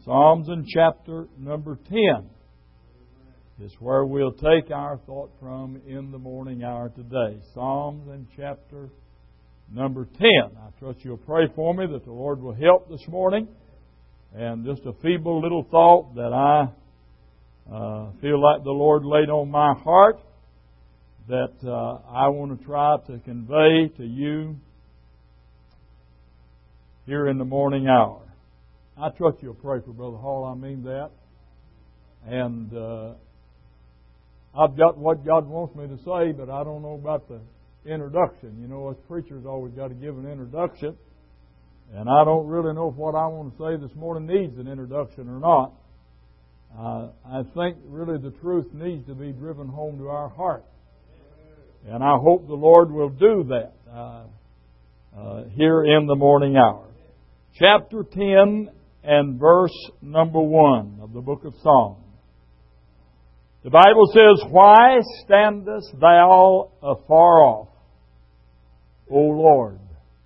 Psalms in chapter number 10 is where we'll take our thought from in the morning hour today. Psalms in chapter number 10. I trust you'll pray for me that the Lord will help this morning. And just a feeble little thought that I feel like the Lord laid on my heart that I want to try to convey to you here in the morning hour. I trust you'll pray for Brother Hall, I mean that. And I've got what God wants me to say, but I don't know about the introduction. You know, us preachers always got to give an introduction. And I don't really know if what I want to say this morning needs an introduction or not. I think really the truth needs to be driven home to our heart. And I hope the Lord will do that here in the morning hour. Chapter 10 and verse number 1 of the book of Psalms. The Bible says, "Why standest thou afar off, O Lord?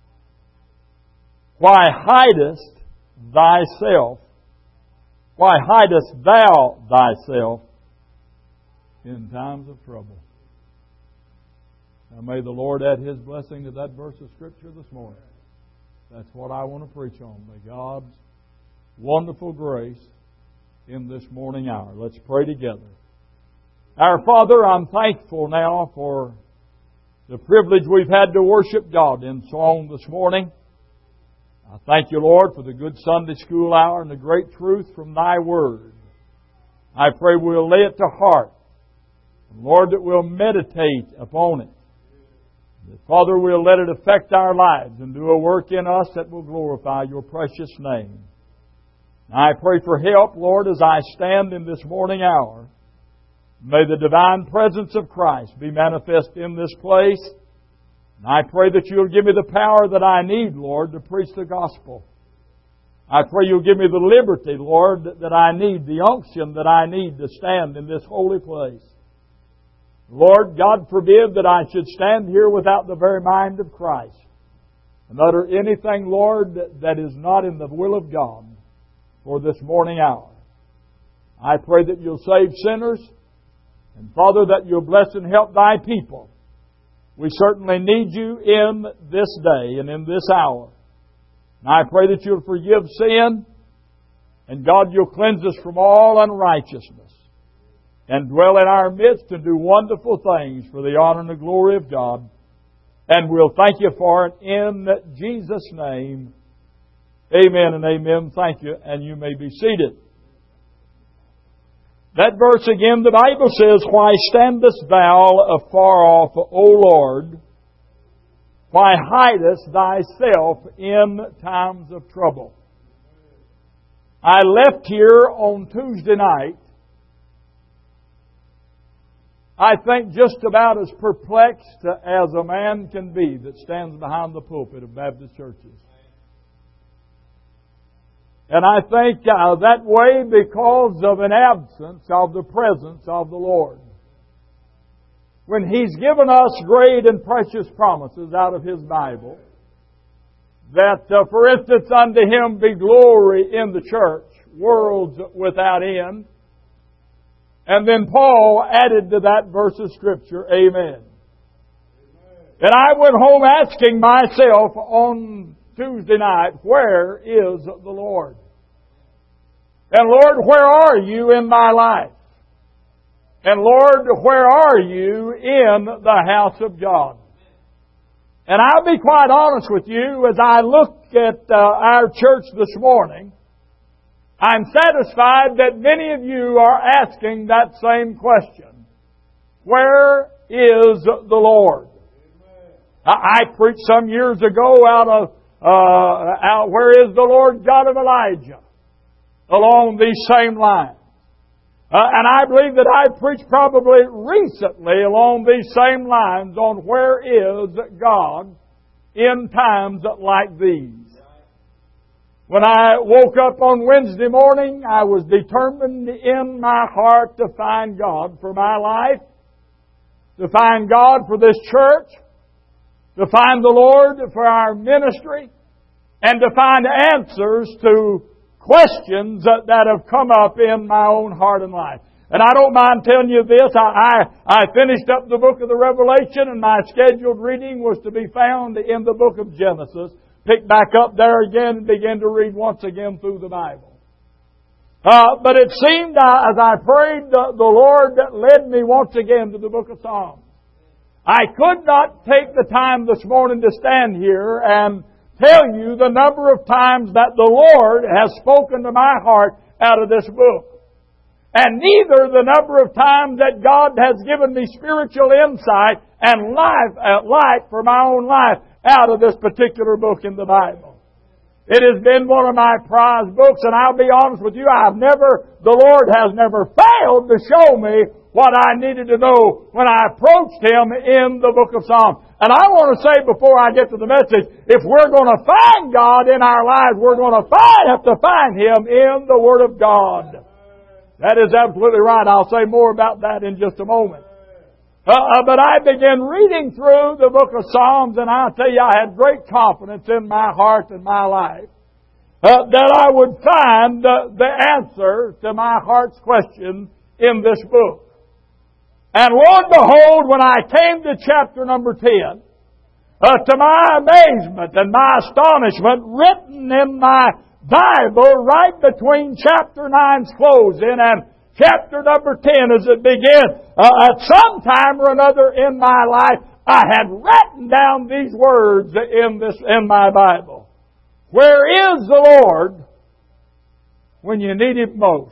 Why hidest thyself? Why hidest thou thyself in times of trouble?" Now may the Lord add His blessing to that verse of Scripture this morning. That's what I want to preach on. May God's wonderful grace in this morning hour. Let's pray together. Our Father, I'm thankful now for the privilege we've had to worship God in song this morning. I thank you, Lord, for the good Sunday school hour and the great truth from Thy Word. I pray we'll lay it to heart. And Lord, that we'll meditate upon it. That, Father, we'll let it affect our lives and do a work in us that will glorify Your precious name. I pray for help, Lord, as I stand in this morning hour. May the divine presence of Christ be manifest in this place. And I pray that You'll give me the power that I need, Lord, to preach the gospel. I pray You'll give me the liberty, Lord, that I need, the unction that I need to stand in this holy place. Lord, God forbid that I should stand here without the very mind of Christ and utter anything, Lord, that is not in the will of God for this morning hour. I pray that You'll save sinners, and Father, that You'll bless and help Thy people. We certainly need You in this day and in this hour. And I pray that You'll forgive sin, and God, You'll cleanse us from all unrighteousness, and dwell in our midst and do wonderful things for the honor and the glory of God. And we'll thank You for it in Jesus' name. Amen and amen. Thank you, and you may be seated. That verse again, the Bible says, "Why standest thou afar off, O Lord? Why hidest thyself in times of trouble?" I left here on Tuesday night, I think just about as perplexed as a man can be that stands behind the pulpit of Baptist churches. And I think that way because of an absence of the presence of the Lord. When He's given us great and precious promises out of His Bible, that, for instance, unto Him be glory in the church, worlds without end. And then Paul added to that verse of Scripture, Amen. And I went home asking myself on Tuesday night, where is the Lord? And Lord, where are You in my life? And Lord, where are You in the house of God? And I'll be quite honest with you, as I look at our church this morning, I'm satisfied that many of you are asking that same question. Where is the Lord? I preached some years ago out Where is the Lord God of Elijah? Along these same lines. And I believe that I preached probably recently along these same lines on where is God in times like these. When I woke up on Wednesday morning, I was determined in my heart to find God for my life, to find God for this church, to find the Lord for our ministry, and to find answers to questions that have come up in my own heart and life. And I don't mind telling you this, I finished up the book of the Revelation, and my scheduled reading was to be found in the book of Genesis. Pick back up there again and begin to read once again through the Bible. But it seemed as I prayed, the Lord led me once again to the book of Psalms. I could not take the time this morning to stand here and tell you the number of times that the Lord has spoken to my heart out of this book. And neither the number of times that God has given me spiritual insight and light for my own life out of this particular book in the Bible. It has been one of my prized books, and I'll be honest with you, the Lord has never failed to show me what I needed to know when I approached Him in the book of Psalms. And I want to say before I get to the message, if we're going to find God in our lives, we're going to have to find Him in the Word of God. That is absolutely right. I'll say more about that in just a moment. But I began reading through the book of Psalms, and I'll tell you, I had great confidence in my heart and my life that I would find the answer to my heart's question in this book. And lo and behold, when I came to chapter number 10, to my amazement and my astonishment, written in my Bible right between chapter 9's closing and chapter number 10 as it began, at some time or another in my life, I had written down these words in my Bible. Where is the Lord when you need Him most?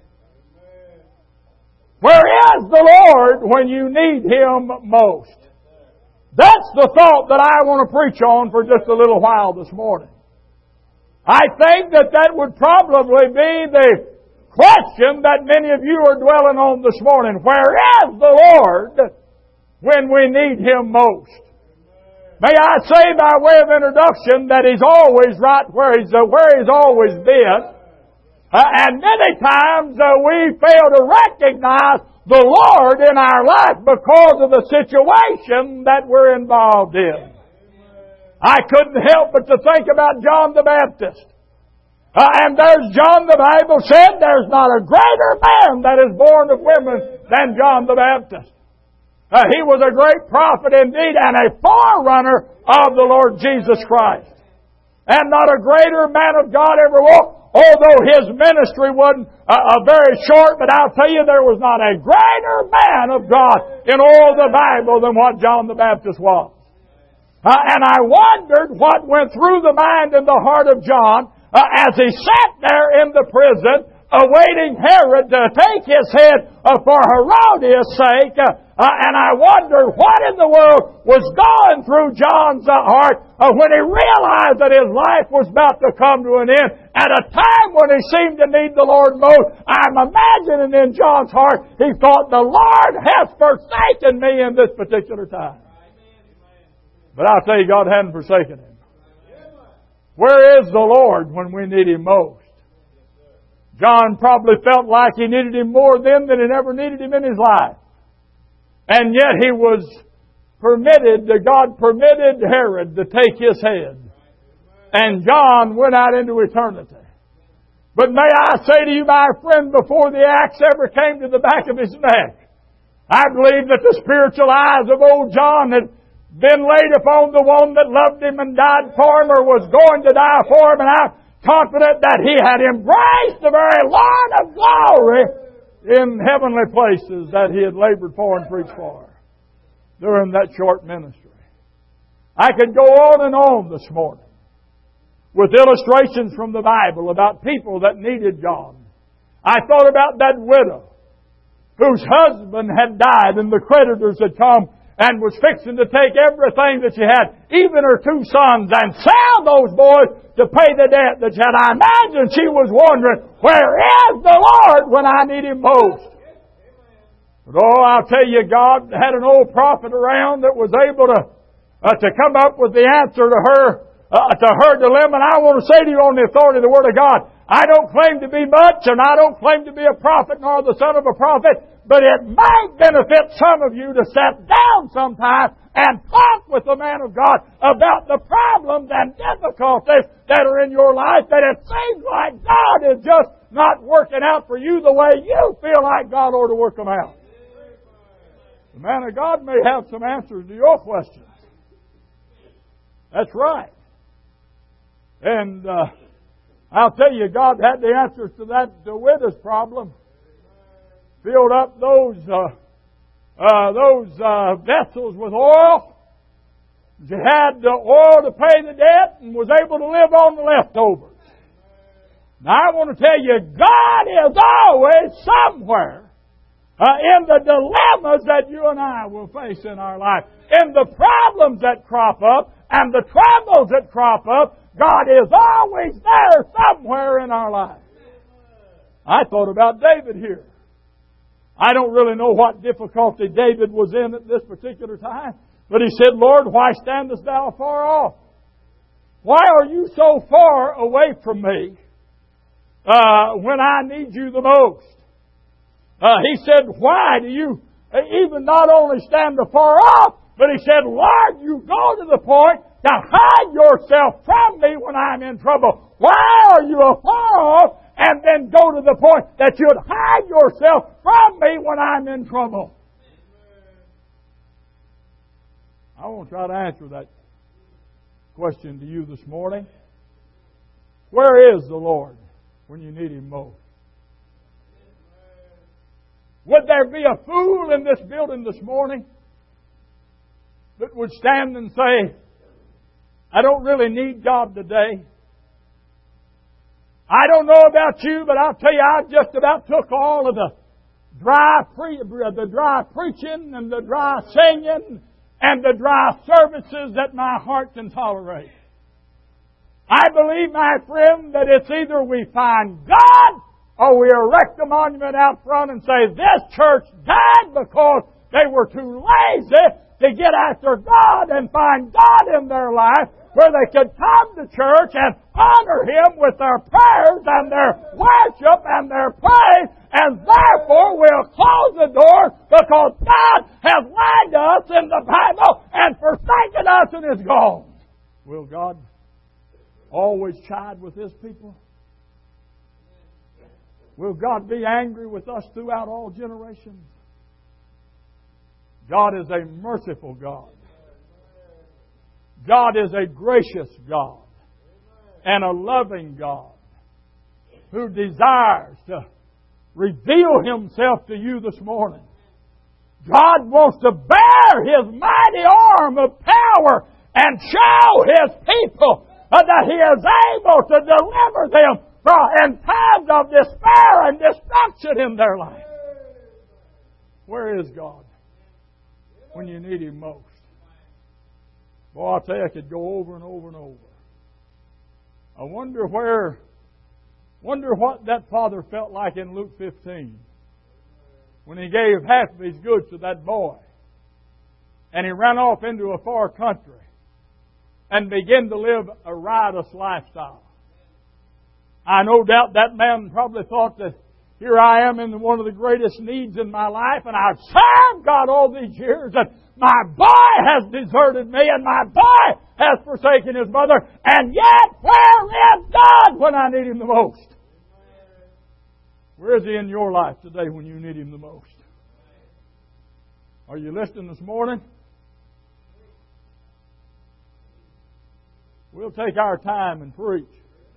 Where is the Lord when you need Him most? That's the thought that I want to preach on for just a little while this morning. I think that would probably be the question that many of you are dwelling on this morning. Where is the Lord when we need Him most? May I say by way of introduction that He's always right where He's always been. And many times we fail to recognize the Lord in our life because of the situation that we're involved in. I couldn't help but to think about John the Baptist. And there's John, the Bible said, there's not a greater man that is born of women than John the Baptist. He was a great prophet indeed and a forerunner of the Lord Jesus Christ. And not a greater man of God ever walked, although his ministry wasn't very short, but I'll tell you there was not a greater man of God in all the Bible than what John the Baptist was. And I wondered what went through the mind and the heart of John as he sat there in the prison awaiting Herod to take his head for Herodias' sake. And I wondered what in the world was going through John's heart when he realized that his life was about to come to an end at a time when he seemed to need the Lord most. I'm imagining in John's heart, he thought, the Lord has forsaken me in this particular time. But I'll tell you, God hadn't forsaken him. Where is the Lord when we need Him most? John probably felt like he needed Him more then than he ever needed Him in his life. And yet he was God permitted Herod to take his head. And John went out into eternity. But may I say to you, my friend, before the axe ever came to the back of his neck, I believe that the spiritual eyes of old John had been laid upon the one that loved him and died for him or was going to die for him, and I'm confident that he had embraced the very Lord of glory in heavenly places that he had labored for and preached for during that short ministry. I could go on and on this morning with illustrations from the Bible about people that needed God. I thought about that widow whose husband had died and the creditors had come and was fixing to take everything that she had, even her two sons, and sell those boys to pay the debt that she had. I imagine she was wondering, where is the Lord when I need Him most? But I'll tell you, God had an old prophet around that was able to come up with the answer to her dilemma. And I want to say to you on the authority of the Word of God, I don't claim to be much, and I don't claim to be a prophet nor the son of a prophet, but it might benefit some of you to sit down sometime and talk with the man of God about the problems and difficulties that are in your life, that it seems like God is just not working out for you the way you feel like God ought to work them out. The man of God may have some answers to your questions. That's right. And I'll tell you, God had the answers to that widow's problem. Filled up those vessels with oil. She had the oil to pay the debt and was able to live on the leftovers. Now I want to tell you, God is always somewhere in the dilemmas that you and I will face in our life, in the problems that crop up and the troubles that crop up. God is always there somewhere in our life. I thought about David here. I don't really know what difficulty David was in at this particular time, but he said, Lord, why standest thou far off? Why are you so far away from me when I need you the most? He said, why do you even not only stand afar off, but he said, Lord, you go to the point to hide yourself from me when I'm in trouble. Why are you afar off and then go to the point that you'd hide yourself from me when I'm in trouble? I want to try to answer that question to you this morning. Where is the Lord when you need Him most? Would there be a fool in this building this morning that would stand and say, I don't really need God today? I don't know about you, but I'll tell you, I just about took all of the dry preaching and the dry singing and the dry services that my heart can tolerate. I believe, my friend, that it's either we find God or we erect a monument out front and say, this church died because they were too lazy to get after God and find God in their life, where they could come to church and honor Him with their prayers and their worship and their praise, and therefore we'll close the door because God has lied to us in the Bible and forsaken us and is gone. Will God always chide with His people? Will God be angry with us throughout all generations? God is a merciful God. God is a gracious God and a loving God who desires to reveal Himself to you this morning. God wants to bear His mighty arm of power and show His people that He is able to deliver them in times of despair and destruction in their life. Where is God when you need Him most? Boy, I'll tell you, I could go over and over and over. I wonder what that father felt like in Luke 15 when he gave half of his goods to that boy and he ran off into a far country and began to live a riotous lifestyle. I no doubt that man probably thought that here I am in one of the greatest needs in my life, and I've served God all these years, and my boy has deserted me, and my boy has forsaken his mother, and yet where is God when I need Him the most? Where is He in your life today when you need Him the most? Are you listening this morning? We'll take our time and preach.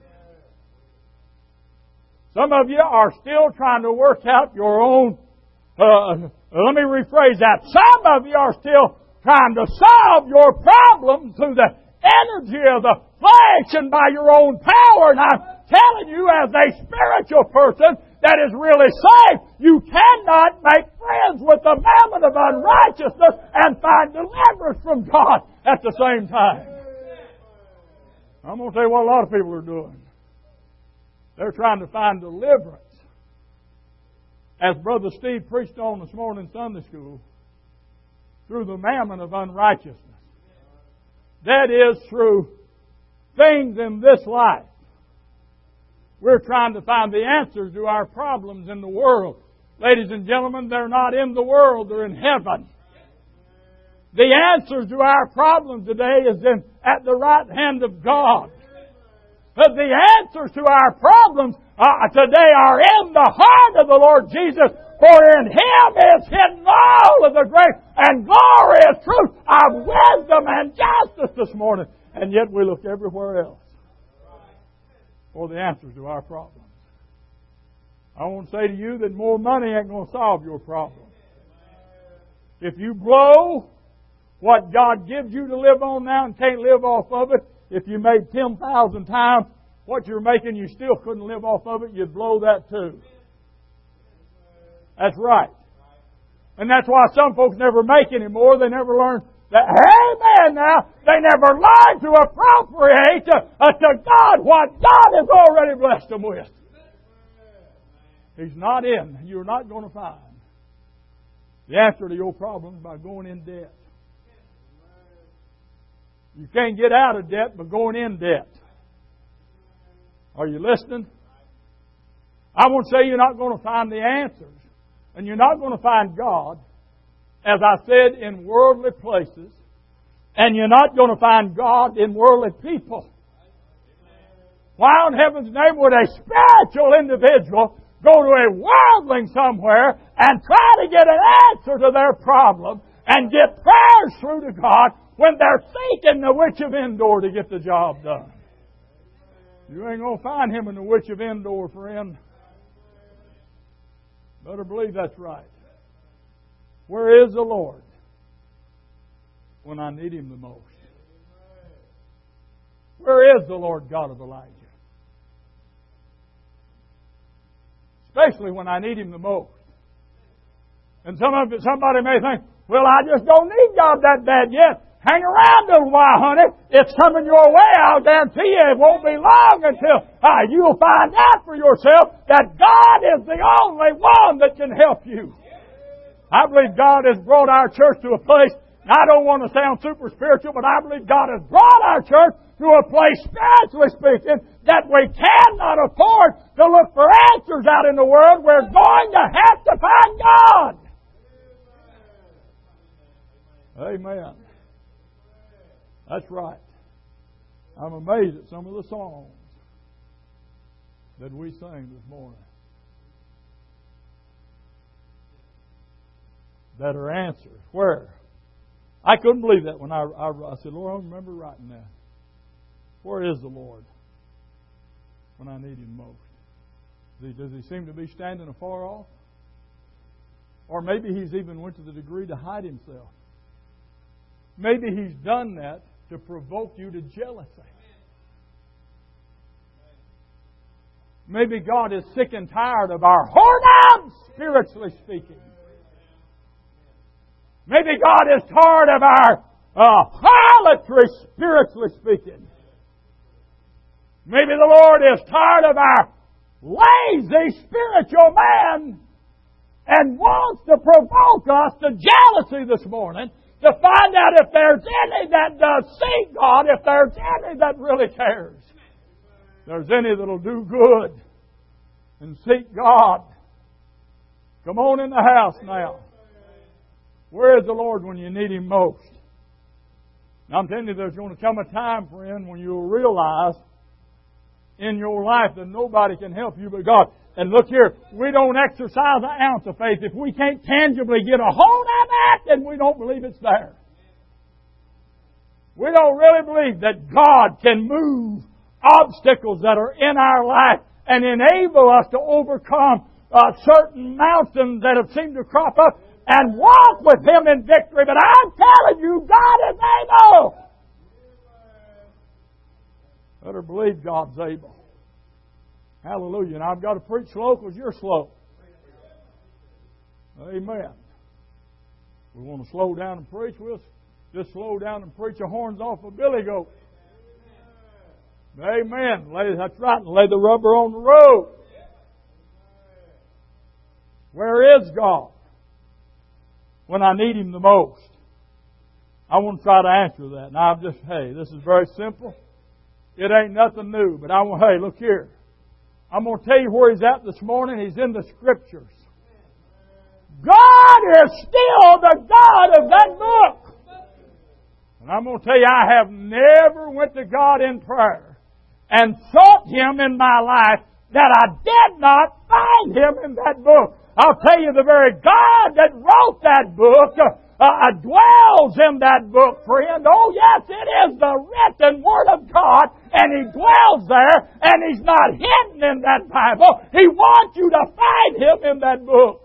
Some of you are still trying to work out your own, let me rephrase that. Some of you are still trying to solve your problems through the energy of the flesh and by your own power. And I'm telling you, as a spiritual person that is really saved, you cannot make friends with the mammon of unrighteousness and find deliverance from God at the same time. I'm going to tell you what a lot of people are doing. They're trying to find deliverance, as Brother Steve preached on this morning in Sunday school, through the mammon of unrighteousness. That is, through things in this life. We're trying to find the answers to our problems in the world. Ladies and gentlemen, they're not in the world, they're in heaven. The answers to our problems today is at the right hand of God. But the answers to our problems today are in the heart of the Lord Jesus. For in Him is hidden all of the grace and glorious truth of wisdom and justice this morning. And yet we look everywhere else for the answers to our problems. I want to say to you that more money ain't going to solve your problem. If you blow what God gives you to live on now and can't live off of it, if you made 10,000 times what you're making, you still couldn't live off of it, you'd blow that too. That's right. And that's why some folks never make any more. They never learn that, amen now, they never learn to appropriate to God what God has already blessed them with. He's not in. You're not going to find the answer to your problems by going in debt. You can't get out of debt by going in debt. Are you listening? I won't say you're not going to find the answers. And you're not going to find God, as I said, in worldly places. And you're not going to find God in worldly people. Why in heaven's name would a spiritual individual go to a worldling somewhere and try to get an answer to their problem and get prayers through to God when they're seeking the Witch of Endor to get the job done? You ain't going to find him in the Witch of Endor, friend. Better believe that's right. Where is the Lord when I need Him the most? Where is the Lord God of Elijah? Especially when I need Him the most. And somebody may think, well, I just don't need God that bad yet. Hang around a little while, honey. It's coming your way. I'll guarantee you it won't be long until you'll find out for yourself that God is the only one that can help you. I believe God has brought our church to a place, and I don't want to sound super spiritual, but I believe God has brought our church to a place, spiritually speaking, that we cannot afford to look for answers out in the world. We're going to have to find God. Amen. That's right. I'm amazed at some of the songs that we sang this morning that are answers. Where? I couldn't believe that when I said, Lord, I don't remember writing that. Where is the Lord when I need Him most? Does He seem to be standing afar off? Or maybe He's even went to the degree to hide Himself. Maybe He's done that to provoke you to jealousy. Maybe God is sick and tired of our whoredom, spiritually speaking. Maybe God is tired of our harlotry, spiritually speaking. Maybe the Lord is tired of our lazy spiritual man and wants to provoke us to jealousy this morning, to find out if there's any that does seek God, if there's any that really cares. If there's any that'll do good and seek God. Come on in the house now. Where is the Lord when you need Him most? And I'm telling you, there's going to come a time, friend, when you'll realize in your life that nobody can help you but God. And look here, we don't exercise an ounce of faith if we can't tangibly get a hold of it, then we don't believe it's there. We don't really believe that God can move obstacles that are in our life and enable us to overcome certain mountains that have seemed to crop up and walk with Him in victory. But I'm telling you, God is able. Better believe God's able. Hallelujah. And I've got to preach slow because you're slow. Amen. We want to slow down and preach. We'll just slow down and preach the horns off a billy goat. Amen. That's right. And lay the rubber on the road. Where is God when I need Him the most? I want to try to answer that. Now, this is very simple. It ain't nothing new. But look here. I'm going to tell you where He's at this morning. He's in the Scriptures. God is still the God of that book. And I'm going to tell you, I have never went to God in prayer and sought Him in my life that I did not find Him in that book. I'll tell you, the very God that wrote that book dwells in that book, friend. Oh, yes, it is the written Word of God, and He dwells there, and He's not hidden in that Bible. He wants you to find Him in that book.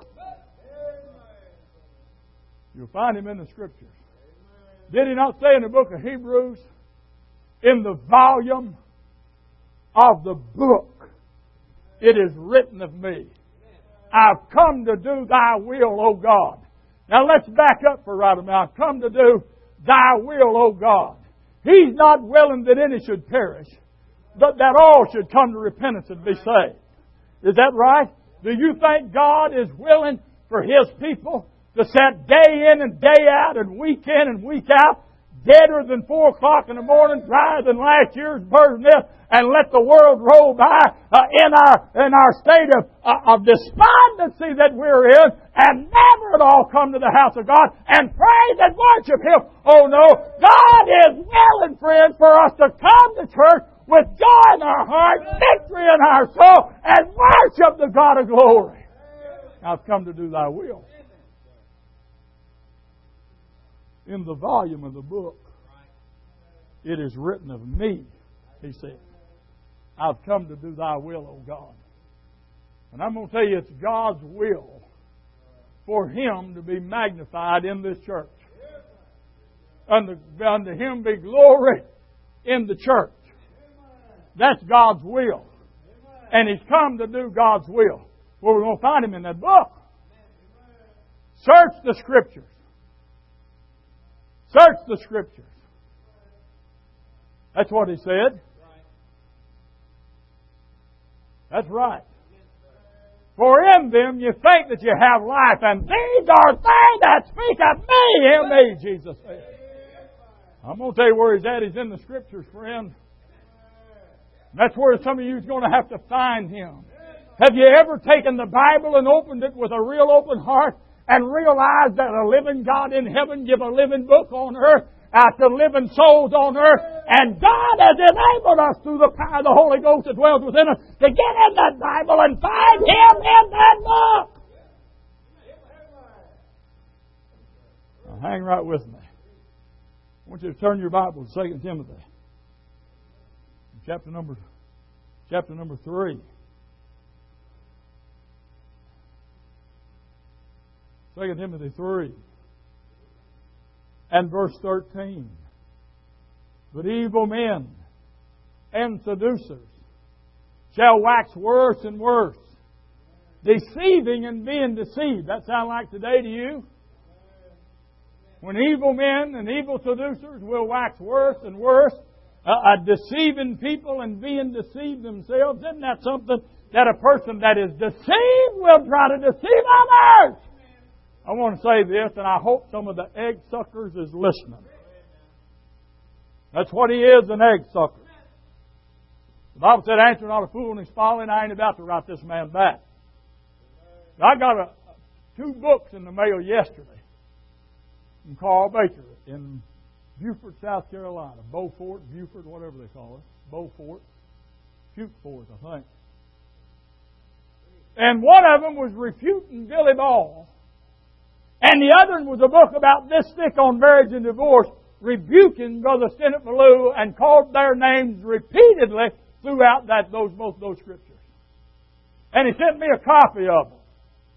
You'll find Him in the Scriptures. Did He not say in the book of Hebrews, in the volume of the book, it is written of me, I've come to do Thy will, O God. Now let's back up for right a minute. I've come to do Thy will, O God. He's not willing that any should perish, but that all should come to repentance and be saved. Is that right? Do you think God is willing for His people to sit day in and day out and week in and week out, deader than 4 o'clock in the morning, drier than last year's bird's nest, and let the world roll by in our state of despondency that we're in, and never at all come to the house of God and praise and worship Him? Oh no, God is willing, friend, for us to come to church with joy in our heart, victory in our soul, and worship the God of glory. I've come to do Thy will. In the volume of the book, it is written of me, He said. I've come to do Thy will, O God. And I'm going to tell you, it's God's will for Him to be magnified in this church. Unto Him be glory in the church. That's God's will. And He's come to do God's will. Well, we're going to find Him in that book. Search the Scriptures. Search the Scriptures. That's what He said. That's right. For in them you think that you have life, and these are things that speak of me, M.E., Jesus said. I'm going to tell you where He's at. He's in the Scriptures, friend. And that's where some of you is going to have to find Him. Have you ever taken the Bible and opened it with a real open heart and realized that a living God in heaven give a living book on earth to living souls on earth, and God has enabled us through the power of the Holy Ghost that dwells within us to get in that Bible and find Him in that book. Now, hang right with me. I want you to turn your Bible to 2 Timothy, chapter number 3. 2 Timothy 3 and verse 13. But evil men and seducers shall wax worse and worse, deceiving and being deceived. That sound like today to you? When evil men and evil seducers will wax worse and worse, deceiving people and being deceived themselves, isn't that something that a person that is deceived will try to deceive others? I want to say this, and I hope some of the egg suckers is listening. That's what he is, an egg sucker. The Bible said, answer not a fool in his folly, and I ain't about to write this man back. I got 2 books in the mail yesterday from Carl Baker in Beaufort, South Carolina. Beaufort, Beaufort, whatever they call it. Beaufort. Beaufort, I think. And one of them was refuting Billy Ball. And the other was a book about this thick on marriage and divorce, rebuking Brother Stennett Malou, and called their names repeatedly throughout both those scriptures. And he sent me a copy of them.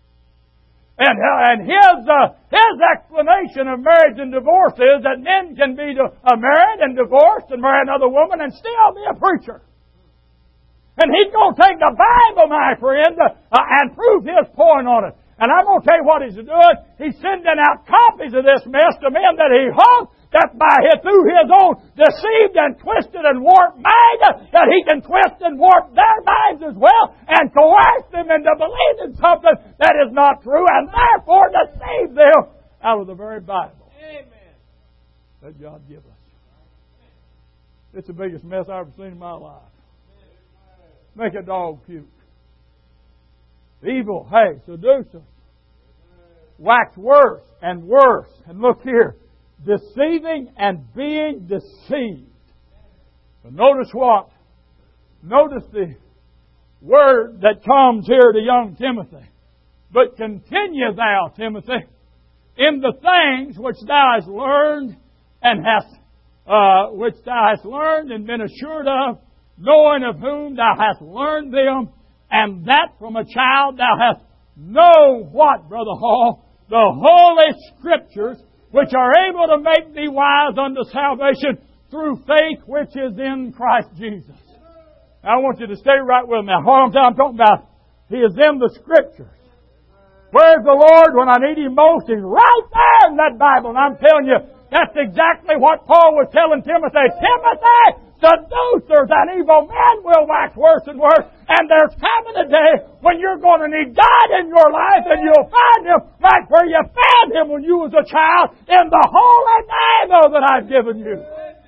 And his explanation of marriage and divorce is that men can be married and divorced and marry another woman and still be a preacher. And he's going to take the Bible, my friend, and prove his point on it. And I'm going to tell you what he's doing. He's sending out copies of this mess to men that he hopes that through his own deceived and twisted and warped mind, that he can twist and warp their minds as well and coerce them into believing something that is not true, and therefore deceive them out of the very Bible. Amen. That God give us. It's the biggest mess I've ever seen in my life. Make a dog puke. Evil, seducers, wax worse and worse. And look here, deceiving and being deceived. But notice what? Notice the word that comes here to young Timothy. But continue thou, Timothy, in the things which thou hast learned and been assured of, knowing of whom thou hast learned them, and that from a child thou hast know what, Brother Hall? The Holy Scriptures, which are able to make thee wise unto salvation through faith which is in Christ Jesus. Now, I want you to stay right with me. What I'm talking about, He is in the Scriptures. Where's the Lord when I need Him most? He's right there in that Bible. And I'm telling you, that's exactly what Paul was telling Timothy. Timothy, seducers and evil men will wax worse and worse. And there's coming a day when you're going to need God in your life, and you'll find Him right where you found Him when you was a child, in the holy Bible that I've given you.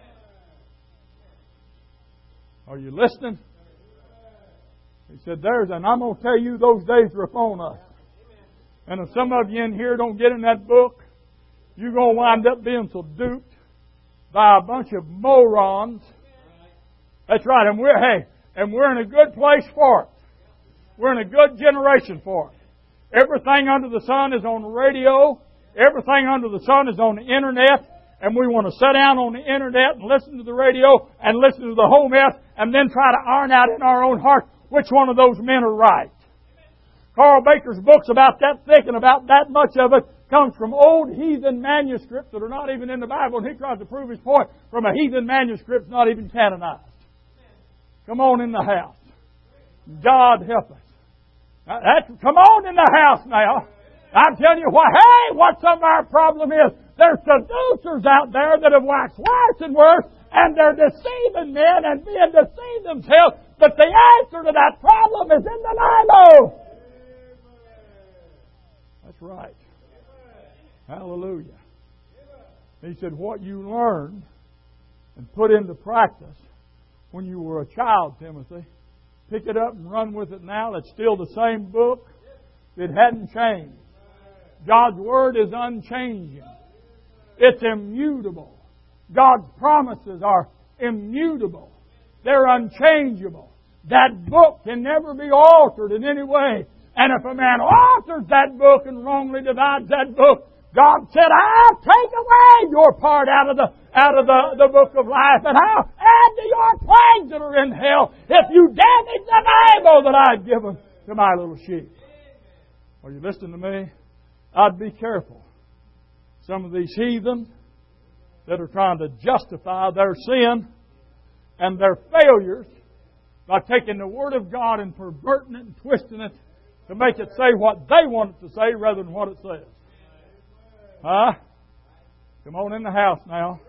Are you listening? He said, and I'm going to tell you, those days are upon us. And if some of you in here don't get in that book, you're going to wind up being so duped by a bunch of morons. That's right. And we're in a good place for it. We're in a good generation for it. Everything under the sun is on the radio. Everything under the sun is on the internet. And we want to sit down on the internet and listen to the radio and listen to the whole mess and then try to iron out in our own heart which one of those men are right. Carl Baker's books about that thick and about that much of it comes from old heathen manuscripts that are not even in the Bible, and he tries to prove his point from a heathen manuscript not even canonized. Come on in the house. God help us. Come on in the house now. I'm telling you what some of our problem is. There's seducers out there that have waxed worse and worse, and they're deceiving men and being deceived themselves. But the answer to that problem is in the Bible. That's right. Hallelujah. He said, what you learned and put into practice when you were a child, Timothy, pick it up and run with it now. It's still the same book. It hadn't changed. God's Word is unchanging. It's immutable. God's promises are immutable. They're unchangeable. That book can never be altered in any way. And if a man alters that book and wrongly divides that book, God said, I'll take away your part out of the book of life, and I'll add to your plagues that are in hell if you damage the Bible that I've given to my little sheep. Are you listening to me? I'd be careful. Some of these heathen that are trying to justify their sin and their failures by taking the Word of God and perverting it and twisting it to make it say what they want it to say rather than what it says. Huh? Come on in the house now.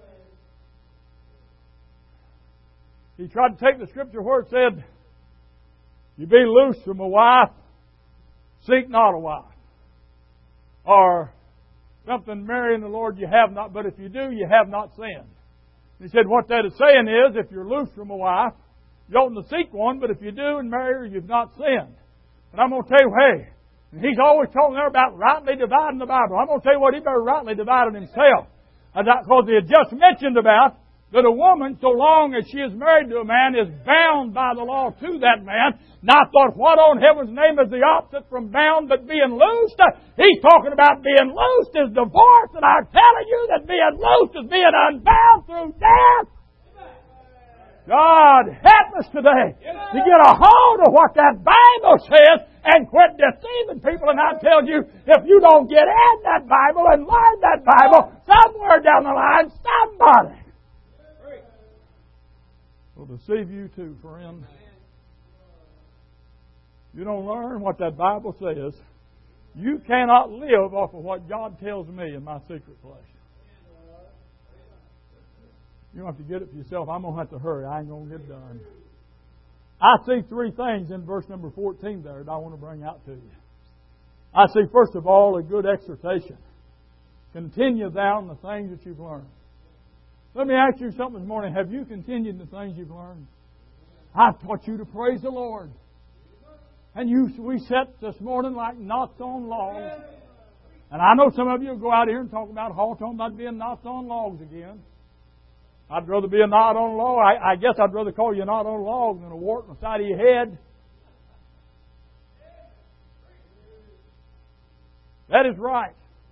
He tried to take the Scripture where it said, you be loose from a wife, seek not a wife. Or something, marrying the Lord you have not, but if you do, you have not sinned. He said what that is saying is, if you're loose from a wife, you oughtn't to seek one, but if you do and marry her, you've not sinned. And I'm going to tell you, hey, he's always talking there about rightly dividing the Bible. I'm going to tell you what, he better rightly divide it himself. Because he had just mentioned about that a woman, so long as she is married to a man, is bound by the law to that man. And I thought, what on heaven's name is the opposite from bound but being loosed? He's talking about being loosed is divorce, and I'm telling you that being loosed is being unbound through death. God help us today to get a hold of what that Bible says and quit deceiving people. And I'm telling you, if you don't get in that Bible and learn that Bible, somewhere down the line, somebody will deceive you too, friend. You don't learn what that Bible says, you cannot live off of what God tells me in my secret place. You don't have to get it for yourself. I'm going to have to hurry. I ain't going to get done. I see three things in verse number 14 there that I want to bring out to you. I see, first of all, a good exhortation. Continue thou in the things that you've learned. Let me ask you something this morning. Have you continued in the things you've learned? I've taught you to praise the Lord. And we sat this morning like knots on logs. And I know some of you will go out here and talk about Hall, talking about being knots on logs again. I'd rather be a knot on a log. I guess I'd rather call you a knot on a log than a wart on the side of your head. That is right.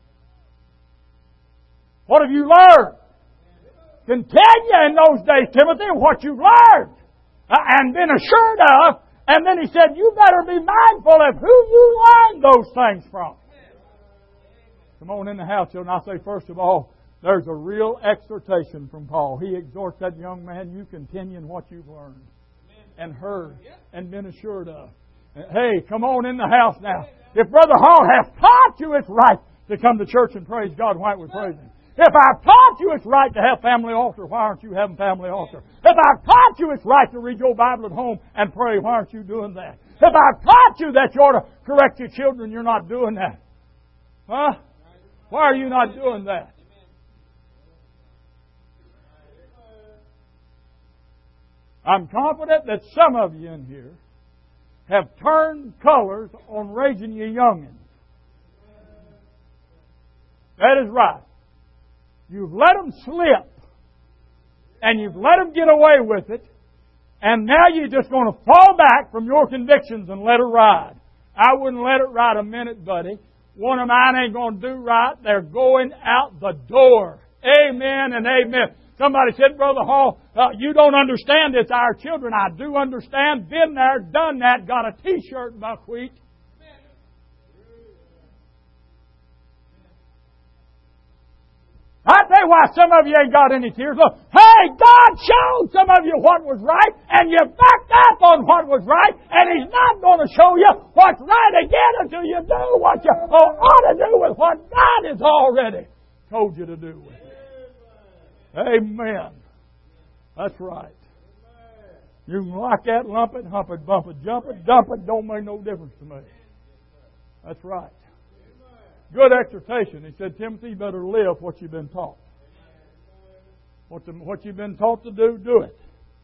What have you learned? Continue in those days, Timothy, what you've learned and been assured of. And then he said, you better be mindful of who you learned those things from. Come on in the house, children. I say, first of all, there's a real exhortation from Paul. He exhorts that young man, you continue in what you've learned and heard and been assured of. Hey, come on in the house now. If Brother Hall has taught you it's right to come to church and praise God, why aren't we praising? If I've taught you it's right to have family altar, why aren't you having family altar? If I've taught you it's right to read your Bible at home and pray, why aren't you doing that? If I've taught you that you ought to correct your children, you're not doing that. Huh? Why are you not doing that? I'm confident that some of you in here have turned colors on raising your youngins. That is right. You've let them slip, and you've let them get away with it, and now you're just going to fall back from your convictions and let it ride. I wouldn't let it ride a minute, buddy. One of mine ain't going to do right. They're going out the door. Amen and amen. Somebody said, Brother Hall, you don't understand this. Our children, I do understand. Been there, done that, got a T-shirt, buckwheat. I tell you why some of you ain't got any tears. Look, hey, God showed some of you what was right, and you backed up on what was right, and He's not going to show you what's right again until you do what you ought to do with what God has already told you to do with it. Amen. That's right. You can like that, lump it, hump it, bump it, jump it, dump it, don't make no difference to me. That's right. Good exhortation. He said, Timothy, you better live what you've been taught. What you've been taught to do, do it.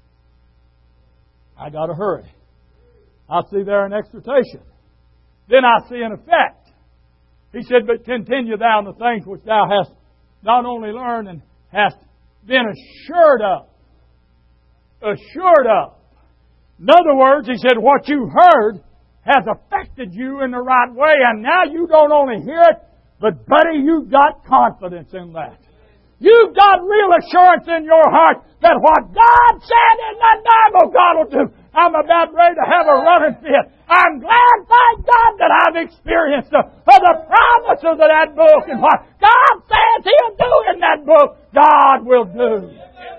I got to hurry. I see there an exhortation. Then I see an effect. He said, but continue thou in the things which thou hast not only learned and hast been assured of. Assured of. In other words, he said, what you heard has affected you in the right way, and now you don't only hear it, but buddy, you've got confidence in that. You've got real assurance in your heart that what God said in the Bible, God will do. I'm about ready to have a running fit. I'm glad, thank God, that I've experienced the promises of that book, and what God says He'll do in that book, God will do.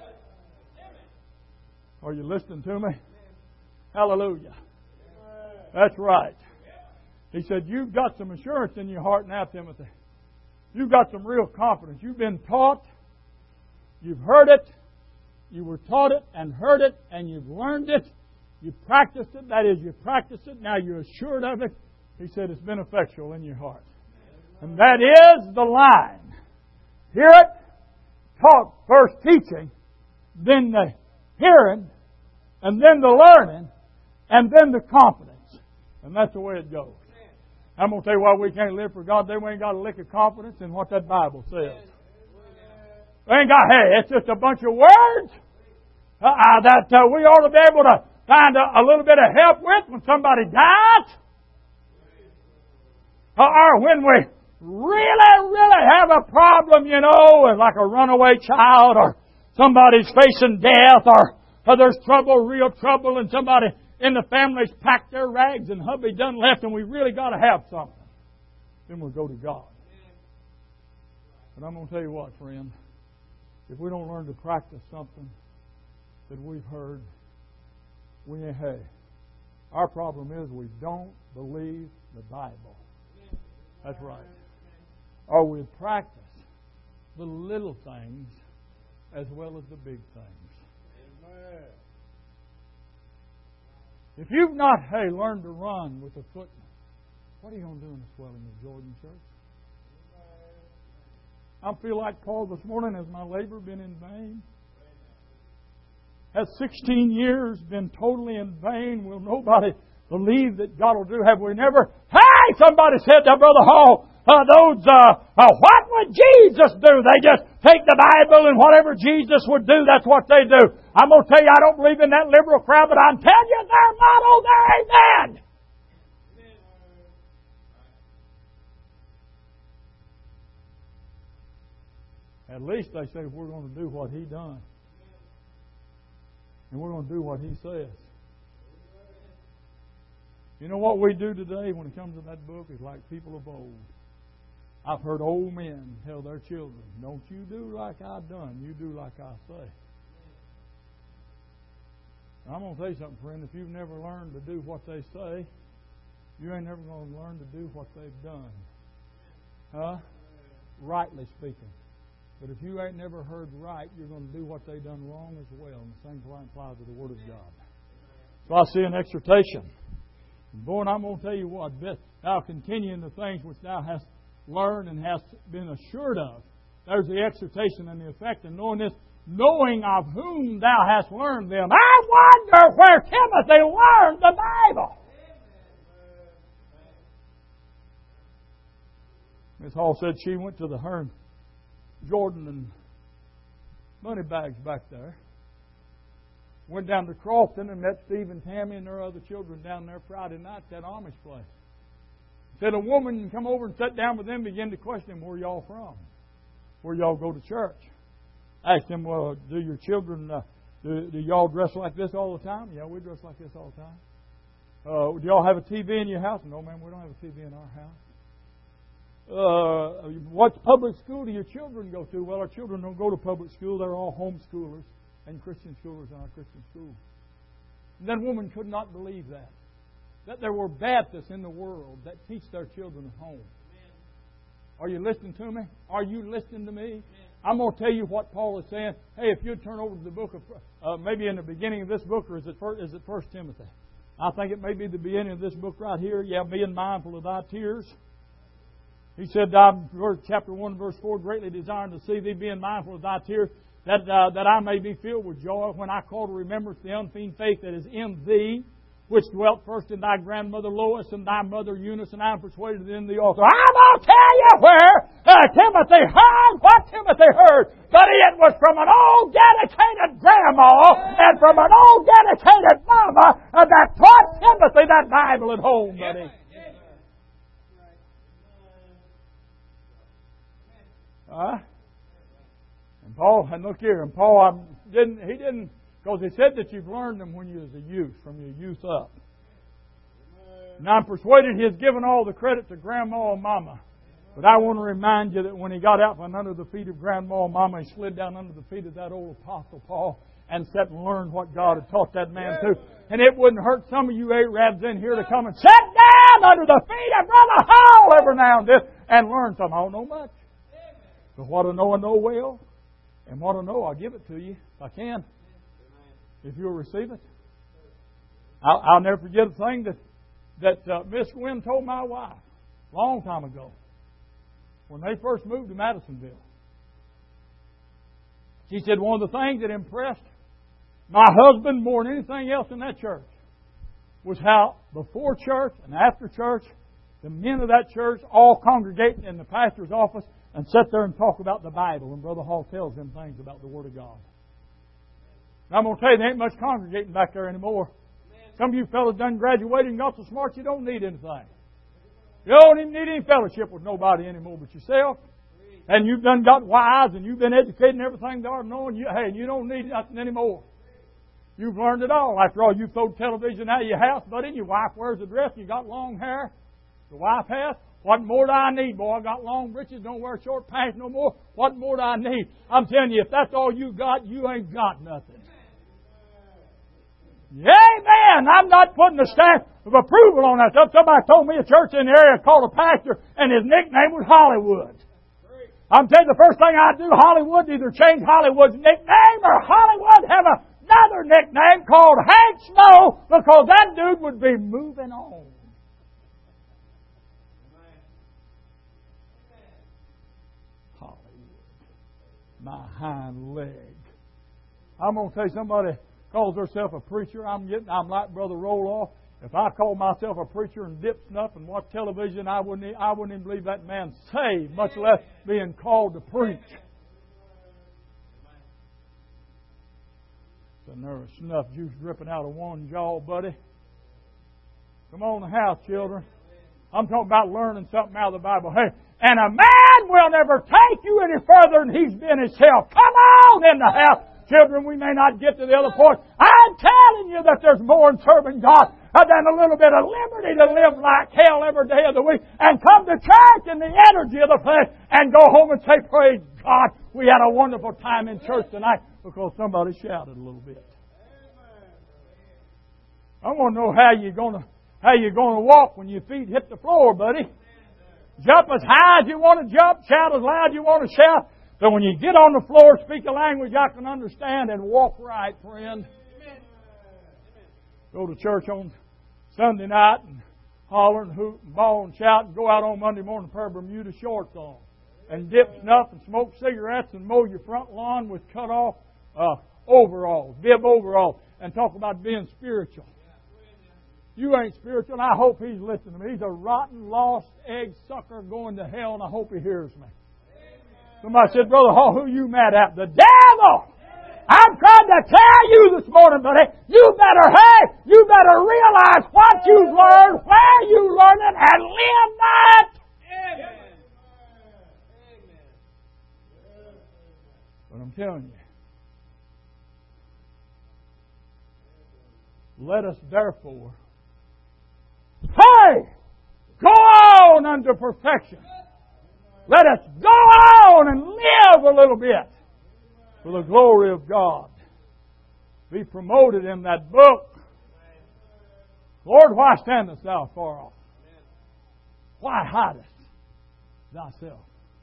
Are you listening to me? Hallelujah. That's right. He said, you've got some assurance in your heart now, Timothy. You've got some real confidence. You've been taught. You've heard it. You were taught it and heard it and you've learned it. You practiced it. That is, you practiced it. Now you're assured of it. He said it's been effectual in your heart. And that is the line. Hear it, taught, first teaching, then the hearing, and then the learning, and then the confidence. And that's the way it goes. I'm going to tell you why we can't live for God. They ain't got a lick of confidence in what that Bible says. They ain't got, hey, it's just a bunch of words that we ought to be able to find a little bit of help with when somebody dies. Or when we really have a problem, like a runaway child, or somebody's facing death, or there's trouble, real trouble, and somebody in the family's packed their rags and hubby done left, and we really got to have something. Then we'll go to God. But I'm going to tell you what, friend. If we don't learn to practice something that we've heard, our problem is we don't believe the Bible. That's right. Or we practice the little things as well as the big things. Amen. If you've not, learned to run with a footman, what are you going to do in the swelling of Jordan, church? I feel like Paul this morning. Has my labor been in vain? Has 16 years been totally in vain? Will nobody believe that God will do? Have we never? Hey, somebody said to Brother Hall, what would Jesus do? They just take the Bible and whatever Jesus would do, that's what they do. I'm going to tell you, I don't believe in that liberal crowd, but I'm telling you, their motto, their amen. At least they say we're going to do what He done. And we're going to do what He says. You know what we do today when it comes to that book is like people of old. I've heard old men tell their children, don't you do like I've done, you do like I say. And I'm going to tell you something, friend. If you've never learned to do what they say, you ain't never going to learn to do what they've done. Huh? Rightly speaking. But if you ain't never heard right, you're going to do what they've done wrong as well. And the same applies to the Word of God. So I see an exhortation. Boy, and I'm going to tell you what, thou continue in the things which thou hast learned and hast been assured of. There's the exhortation and the effect of knowing this, knowing of whom thou hast learned them. I wonder where Timothy learned the Bible. Miss Hall said she went to the Hearn Jordan and money bags back there. Went down to Crofton and met Steve and Tammy and their other children down there Friday night at that Amish place. Said a woman come over and sat down with them, began to question them, where y'all from? Where y'all go to church? Asked them, well, do your children, do y'all dress like this all the time? Yeah, we dress like this all the time. Do y'all have a TV in your house? No, ma'am, we don't have a TV in our house. What public school do your children go to? Well, our children don't go to public school. They're all homeschoolers and Christian schoolers in our Christian school. And that woman could not believe that. That there were Baptists in the world that teach their children at home. Are you listening to me? Are you listening to me? I'm going to tell you what Paul is saying. Hey, if you'd turn over to the book of, maybe in the beginning of this book, or is it 1 Timothy? I think it may be the beginning of this book right here. Yeah, being mindful of thy tears. He said, chapter 1, verse 4, greatly desiring to see thee, being mindful of thy tears, that I may be filled with joy when I call to remembrance the unfeigned faith that is in thee, which dwelt first in thy grandmother Lois and thy mother Eunice, and I am persuaded in thee also. I'm going to tell you where Timothy heard what Timothy heard, but it was from an old dedicated grandma and from an old dedicated mama that taught Timothy that Bible at home, buddy. And Paul, and look here, and Paul didn't, because he said that you've learned them when you was a youth, from your youth up. And I'm persuaded he has given all the credit to Grandma and Mama. But I want to remind you that when he got out from under the feet of Grandma and Mama, he slid down under the feet of that old Apostle Paul and sat and learned what God had taught that man to. And it wouldn't hurt some of you Arabs in here to come and sit down under the feet of Brother Hall every now and then and learn something. I don't know much. But what I know well. And what I know, I'll give it to you if I can. If you'll receive it. I'll never forget a thing that Miss Gwynn told my wife a long time ago when they first moved to Madisonville. She said one of the things that impressed my husband more than anything else in that church was how before church and after church, the men of that church all congregate in the pastor's office and sit there and talk about the Bible. And Brother Hall tells them things about the Word of God. And I'm going to tell you, there ain't much congregating back there anymore. Some of you fellas done graduated and got so smart you don't need anything. You don't even need any fellowship with nobody anymore but yourself. And you've done got wise and you've been educated and everything there to know. And you don't need nothing anymore. You've learned it all. After all, you've thrown television out of your house, buddy, and your wife wears a dress and you got long hair. The wife has. What more do I need, boy? I got long breeches, don't wear short pants no more. What more do I need? I'm telling you, if that's all you got, you ain't got nothing. Amen. I'm not putting a stamp of approval on that stuff. Somebody told me a church in the area called a pastor, and his nickname was Hollywood. I'm telling you, the first thing I'd do, Hollywood, either change Hollywood's nickname or Hollywood have another nickname called Hank Snow, because that dude would be moving on. My hind leg. I'm going to tell you, somebody calls herself a preacher. I'm like Brother Roloff, If I called myself a preacher and dipped snuff and watched television, I wouldn't even believe that man's saved, much less being called to preach. So there was snuff juice dripping out of one jaw, buddy. Come on in the house, children. I'm talking about learning something out of the Bible. Hey, and a man will never take you any further than he's been himself. Come on in the house. Children, we may not get to the other point. I'm telling you that there's more in serving God than a little bit of liberty to live like hell every day of the week and come to church in the energy of the flesh and go home and say, praise God, we had a wonderful time in church tonight because somebody shouted a little bit. I want to know how you're going to walk when your feet hit the floor, buddy. Jump as high as you want to jump, shout as loud as you want to shout. So when you get on the floor, speak a language I can understand and walk right, friend. Go to church on Sunday night and holler and hoot and bawl and shout and go out on Monday morning and pair of Bermuda shorts on. And dip snuff and smoke cigarettes and mow your front lawn with cut off overalls, bib overalls, and talk about being spiritual. You ain't spiritual, and I hope he's listening to me. He's a rotten, lost egg sucker going to hell, and I hope he hears me. Somebody said, Brother Hall, who you mad at? The devil! I'm trying to tell you this morning, buddy, you better realize what you've learned, where you learned it, and live that. But I'm telling you, let us therefore go on unto perfection. Let us go on and live a little bit for the glory of God. Be promoted in that book. Lord, why standest thou far off? Why hidest thyself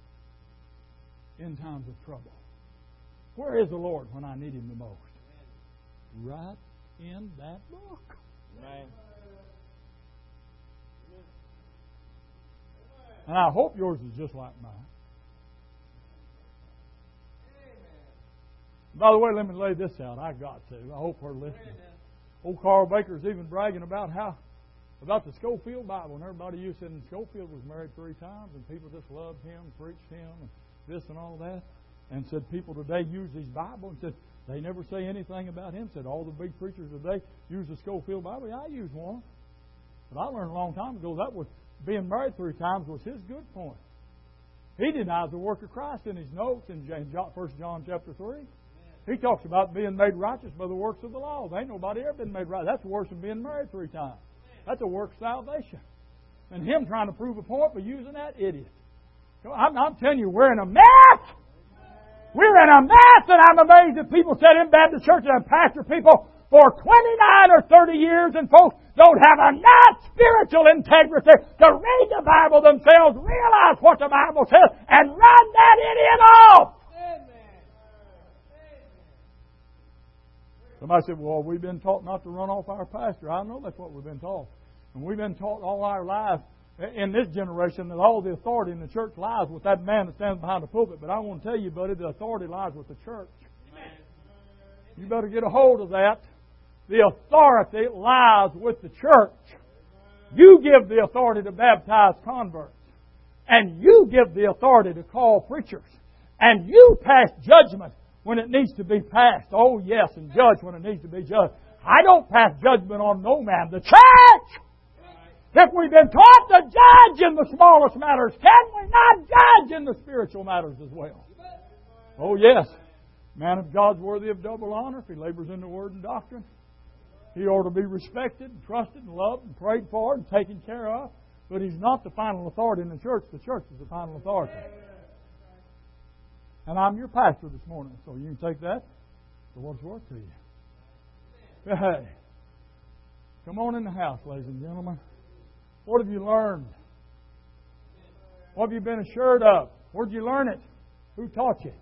in times of trouble? Where is the Lord when I need Him the most? Right in that book. Right. And I hope yours is just like mine. By the way, let me lay this out. I got to. I hope we're listening. Old Carl Baker's even bragging about the Scofield Bible. And everybody used to say Scofield was married 3 times and people just loved him, preached him, and this and all that. And said people today use his Bible and said they never say anything about him. Said all the big preachers today use the Scofield Bible. Yeah, I use one. But I learned a long time ago that was being married 3 times was his good point. He denies the work of Christ in his notes in 1 John chapter 3. He talks about being made righteous by the works of the law. There ain't nobody ever been made right. That's worse than being married 3 times. That's a work salvation. And him trying to prove a point by using that idiot. I'm telling you, we're in a mess. We're in a mess, and I'm amazed that people sit in Baptist churches and pastor people for 29 or 30 years, and folks don't have enough spiritual integrity to read the Bible themselves, realize what the Bible says, and run that idiot off. Somebody said, well, we've been taught not to run off our pastor. I know that's what we've been taught. And we've been taught all our lives in this generation that all the authority in the church lies with that man that stands behind the pulpit. But I want to tell you, buddy, the authority lies with the church. You better get a hold of that. The authority lies with the church. You give the authority to baptize converts. And you give the authority to call preachers. And you pass judgment when it needs to be passed. Oh, yes, and judge when it needs to be judged. I don't pass judgment on no man. The church! If we've been taught to judge in the smallest matters, can we not judge in the spiritual matters as well? Oh, yes. Man of God's worthy of double honor if he labors in the word and doctrine. He ought to be respected and trusted and loved and prayed for and taken care of. But he's not the final authority in the church. The church is the final authority. And I'm your pastor this morning, so you can take that for what it's worth to you. Hey, come on in the house, ladies and gentlemen. What have you learned? What have you been assured of? Where did you learn it? Who taught you?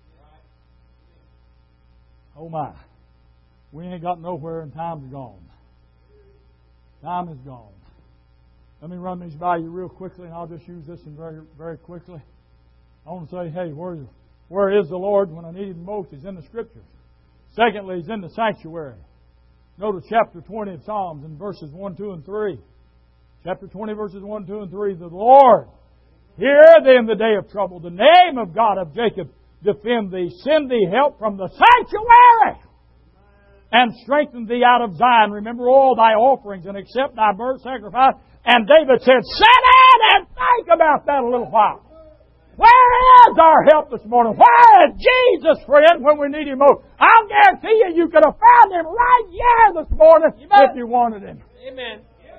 Oh my. We ain't got nowhere and time's gone. Time is gone. Let me run these by you real quickly, and I'll just use this one very, very quickly. I want to say, hey, where is the Lord when I need Him most? He's in the Scriptures. Secondly, He's in the sanctuary. Notice chapter 20 of Psalms in verses 1, 2, and 3. Chapter 20, verses 1, 2, and 3. The Lord, hear thee in the day of trouble. The name of God of Jacob defend thee. Send thee help from the sanctuary. And strengthen thee out of Zion. Remember all thy offerings and accept thy burnt sacrifice. And David said, sit down and think about that a little while. Where is our help this morning? Where is Jesus, friend, when we need Him most? I'll guarantee you could have found Him right here this morning if you wanted Him. Amen.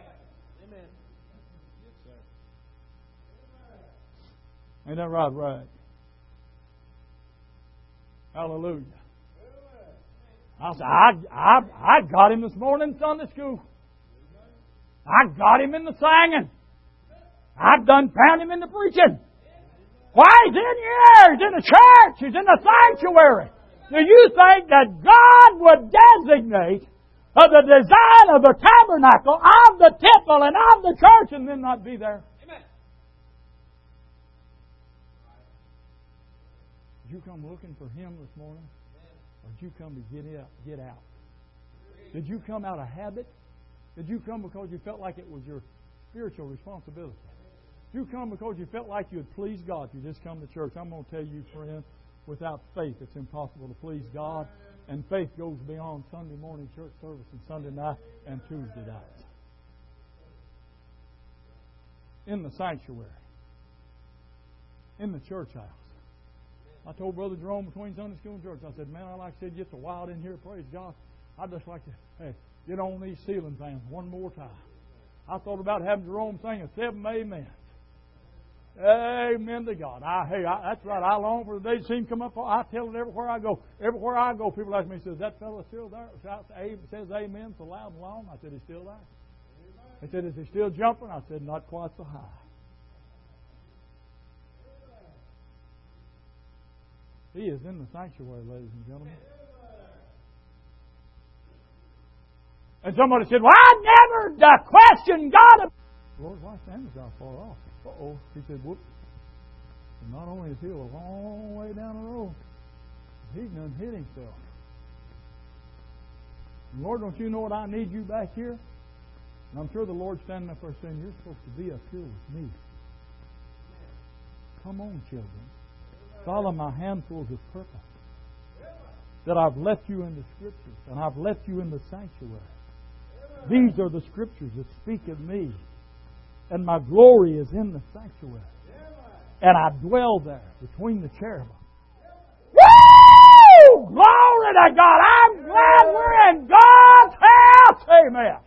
Ain't that right, Rag? Hallelujah. I said, I got Him this morning in Sunday school. I got Him in the singing. I've done found Him in the preaching. Why? He's in here. He's in the church. He's in the sanctuary. Do you think that God would designate the design of the tabernacle, of the temple, and of the church and then not be there? Amen. Did you come looking for Him this morning? Or did you come to get out? Did you come out of habit? Did you come because you felt like it was your spiritual responsibility? Did you come because you felt like you had pleased God? You just come to church. I'm going to tell you, friend, without faith it's impossible to please God. And faith goes beyond Sunday morning church service and Sunday night and Tuesday night. In the sanctuary. In the church house. I told Brother Jerome between Sunday school and church, I said, man, I like to say, get so wild in here, praise God. I'd just like to, get on these ceiling fans one more time. I thought about having Jerome sing a 7 amens. Amen to God. That's right. I long for the day to see Him come up. I tell it everywhere I go. Everywhere I go, people ask me, says, that fellow still there? Says amen so loud and long. I said, he's still there. They said, is he still jumping? I said, not quite so high. He is in the sanctuary, ladies and gentlemen. And somebody said, well, I never questioned God. Lord, why stand so far off? Uh-oh. He said, whoop. And not only is He a long way down the road, He done hit Himself. And Lord, don't you know what I need you back here? And I'm sure the Lord's standing up there saying, you're supposed to be up here with me. Come on, children. Follow my handfuls of purpose. That I've left you in the Scriptures. And I've left you in the sanctuary. These are the Scriptures that speak of me. And my glory is in the sanctuary. And I dwell there between the cherubim. Woo! Glory to God! I'm glad we're in God's house! Amen!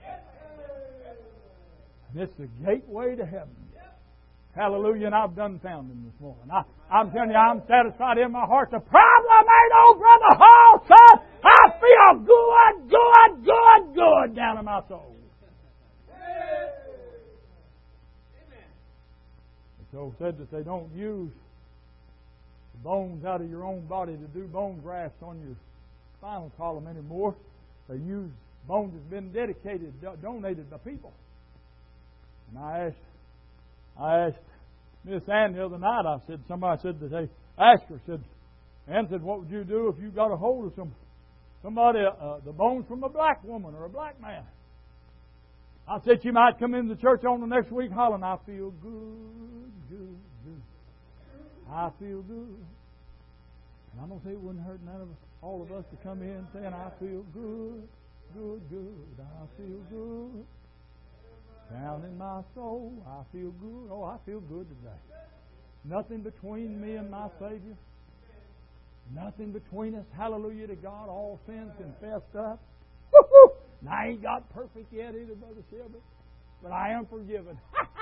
And it's the gateway to heaven. Hallelujah, and I've done found Him this morning. I'm telling you, I'm satisfied in my heart. The problem ain't over the Hall, son. I feel good down in my soul. So said that they don't use the bones out of your own body to do bone grafts on your spinal column anymore. They use bones that's been donated by people. And I asked Miss Ann the other night, somebody said that they asked her, Ann said, what would you do if you got a hold of somebody, the bones from a black woman or a black man? I said, you might come into the church on the next week hollering, I feel good. I feel good. And I'm going to say it wouldn't hurt none of all of us to come in saying, I feel good. I feel good. Down in my soul, I feel good. Oh, I feel good today. Nothing between me and my Savior. Nothing between us. Hallelujah to God. All sins confessed up. Woo-hoo! And I ain't got perfect yet either, Brother Shelby. But I am forgiven.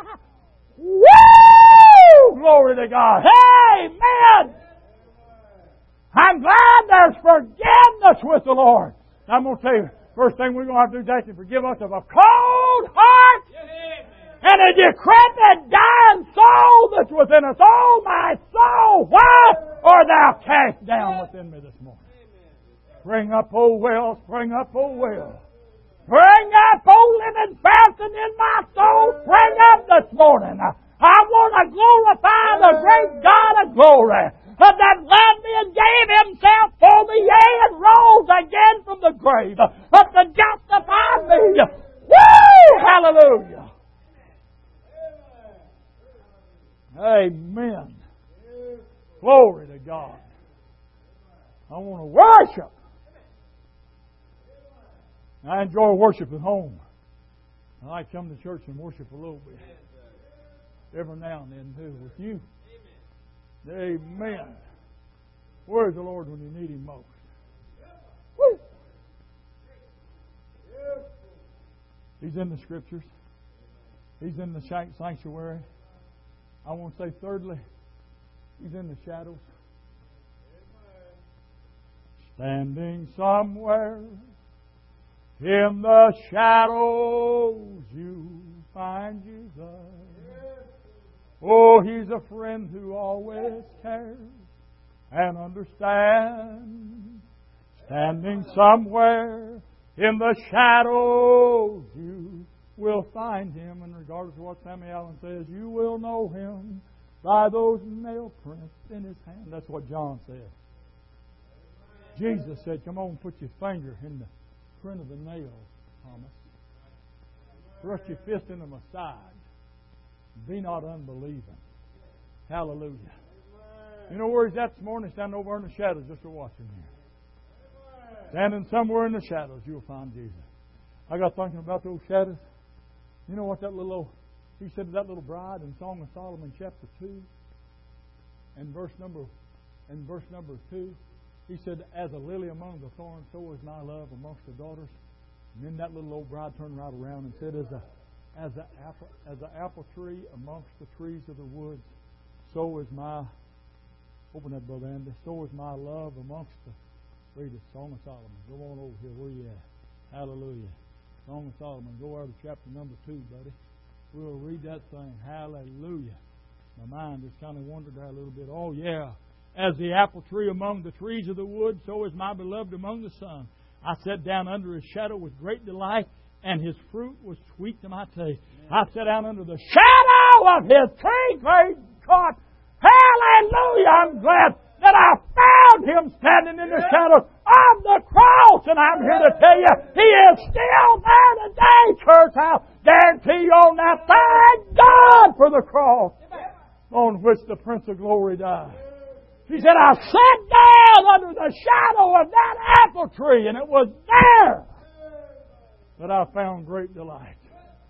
Woo! Glory to God. Amen! I'm glad there's forgiveness with the Lord. I'm going to tell you, first thing we're going to have to do is ask Him to forgive us of a cold heart and a decrepit, dying soul that's within us. Oh, my soul, why art thou cast down within me this morning? Spring up, O well, spring up, O well. Spring up, O living fountain in my soul. Spring up this morning. I want to glorify the great God of glory. that loved me and gave Himself for me, yea, and rose again from the grave to justify me. Woo! Hallelujah! Amen. Glory to God. I want to worship. I enjoy worship at home. I like coming to church and worship a little bit. Every now and then too with you. Amen. Where's the Lord when you need Him most? Woo. He's in the Scriptures. He's in the sanctuary. I want to say thirdly, He's in the shadows. Standing somewhere in the shadows you find Jesus. Oh, He's a friend who always cares and understands. Standing somewhere in the shadows you will find Him. And regardless of what Sammy Allen says, you will know Him by those nail prints in His hand. That's what John said. Jesus said, come on, put your finger in the print of the nail, Thomas. Thrust your fist into my side. Be not unbelieving. Hallelujah. You know where He's at this morning? Standing over in the shadows just for watching here. Standing somewhere in the shadows, you'll find Jesus. I got thinking about those shadows. You know what He said to that little bride in Song of Solomon chapter 2 and verse number 2. He said, as a lily among the thorns, so is my love amongst the daughters. And then that little old bride turned right around and said, as an apple tree amongst the trees of the woods, so is my, open that, Brother Andy, so is my love amongst the, read it, Song of Solomon. Go on over here, where you at? Hallelujah. Song of Solomon, go over to chapter number 2, buddy. We'll read that thing. Hallelujah. My mind just kind of wandered there a little bit. Oh, yeah. As the apple tree among the trees of the wood, so is my beloved among the sun. I sat down under His shadow with great delight, and His fruit was sweet to my taste. I sat down under the shadow of His tree, praise God. Hallelujah! I'm glad that I found Him standing in the shadow of the cross. And I'm here to tell you, He is still there today, church. I'll guarantee you on that. Thank God for the cross on which the Prince of Glory died. He said, I sat down under the shadow of that apple tree, and it was there that I found great delight.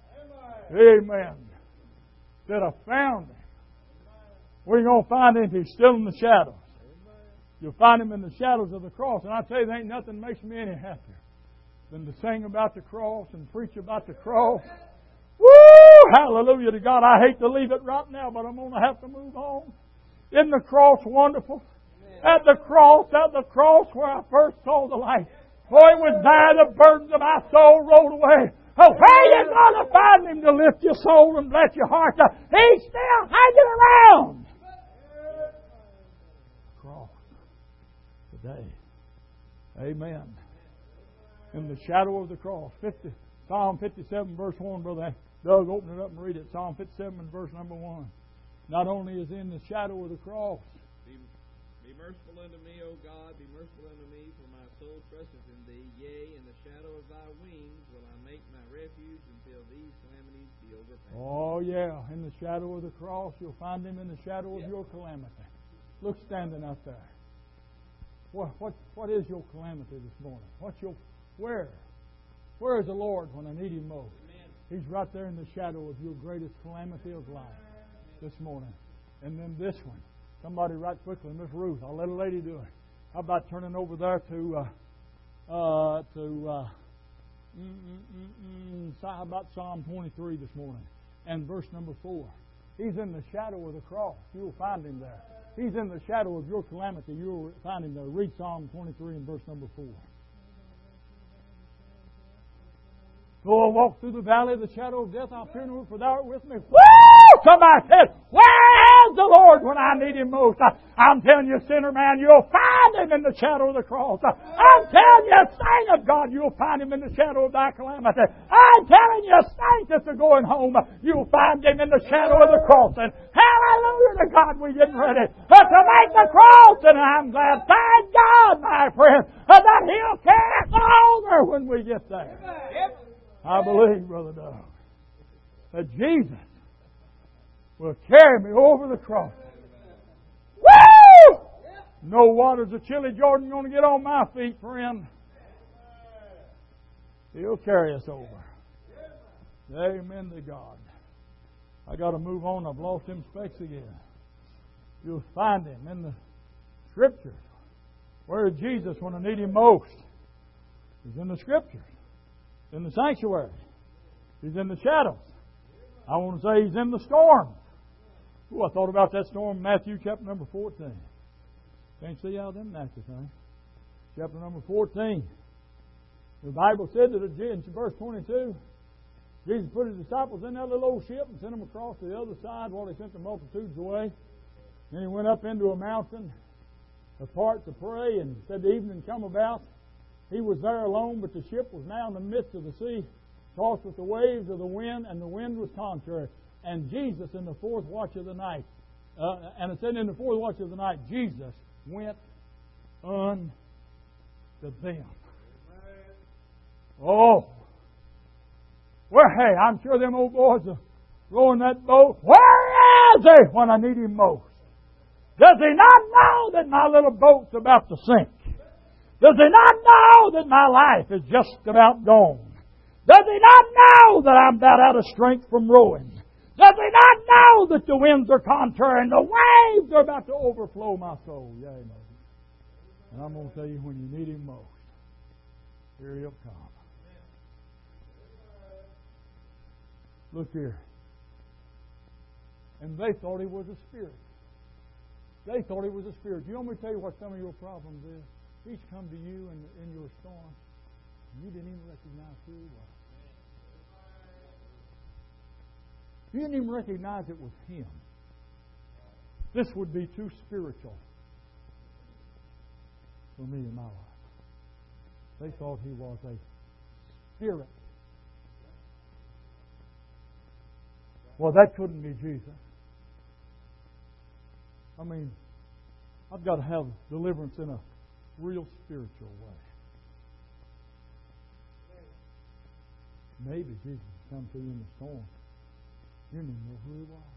Amen. That I found Him. Where are you going to find Him if He's still in the shadows? You'll find Him in the shadows of the cross. And I tell you, there ain't nothing makes me any happier than to sing about the cross and preach about the cross. Woo! Hallelujah to God. I hate to leave it right now, but I'm going to have to move on. Isn't the cross wonderful? At the cross where I first saw the light. Oh, it was there the burdens of my soul rolled away. Oh, where are you going to find Him to lift your soul and bless your heart? He's still hanging around. Cross today. Amen. In the shadow of the cross. Psalm 57 verse 1, Brother Doug, open it up and read it. Psalm 57 and verse number 1. Not only is in the shadow of the cross. Be merciful unto me, O God, be merciful unto me, for my soul trusteth in Thee. Yea, in the shadow of Thy wings will I make my refuge until these calamities be overpast. Oh, yeah. In the shadow of the cross, you'll find Him in the shadow of your calamity. Look, standing out there. What is your calamity this morning? Where is the Lord when I need Him most? Amen. He's right there in the shadow of your greatest calamity of life this morning. And then this one. Somebody right quickly, Miss Ruth. I'll let a lady do it. How about turning over there how about Psalm 23 this morning and verse number 4. He's in the shadow of the cross. You'll find Him there. He's in the shadow of your calamity. You'll find Him there. Read Psalm 23 and verse number 4. Though I walk through the valley of the shadow of death, I'll fear no evil, for Thou art with me. Woo! Somebody said, where is the Lord when I need Him most? I'm telling you, sinner man, you'll find Him in the shadow of the cross. I'm telling you, saint of God, you'll find Him in the shadow of thy calamity. I'm telling you, saint that's going home, you'll find Him in the shadow of the cross. And hallelujah to God, we're getting ready to make the cross, and I'm glad, thank God, my friend, that He'll carry us over when we get there. I believe, Brother Doug, that Jesus will carry me over the cross. Woo! No waters of chilly Jordan going to get on my feet, friend. He'll carry us over. Amen to God. I got to move on. I've lost them specs again. You'll find Him in the Scriptures. Where is Jesus when I need Him most? He's in the Scriptures. In the sanctuary. He's in the shadows. I want to say He's in the storm. Ooh, I thought about that storm in Matthew chapter number 14. Can't see how them natural things. Chapter number 14. The Bible said that in verse 22, Jesus put His disciples in that little old ship and sent them across to the other side while He sent the multitudes away. Then He went up into a mountain apart to pray, and said the evening come about. He was there alone, but the ship was now in the midst of the sea, tossed with the waves of the wind, and the wind was contrary. And Jesus in the fourth watch of the night, and it said in the fourth watch of the night, Jesus went unto them. Oh! Well, hey, I'm sure them old boys are rowing that boat. Where is He when I need Him most? Does He not know that my little boat's about to sink? Does He not know that my life is just about gone? Does He not know that I'm about out of strength from rowing? Does He not know that the winds are contrary and the waves are about to overflow my soul? Yeah, He knows. And I'm going to tell you, when you need Him most, here He'll come. Look here. And they thought He was a spirit. They thought He was a spirit. You want me to tell you what some of your problems is? He's come to you in your storm. You didn't even recognize who He was. You didn't even recognize it was Him. This would be too spiritual for me in my life. They thought He was a spirit. Well, that couldn't be Jesus. I mean, I've got to have deliverance in a real spiritual way. Maybe Jesus come to you in the storm. You didn't even know who He was.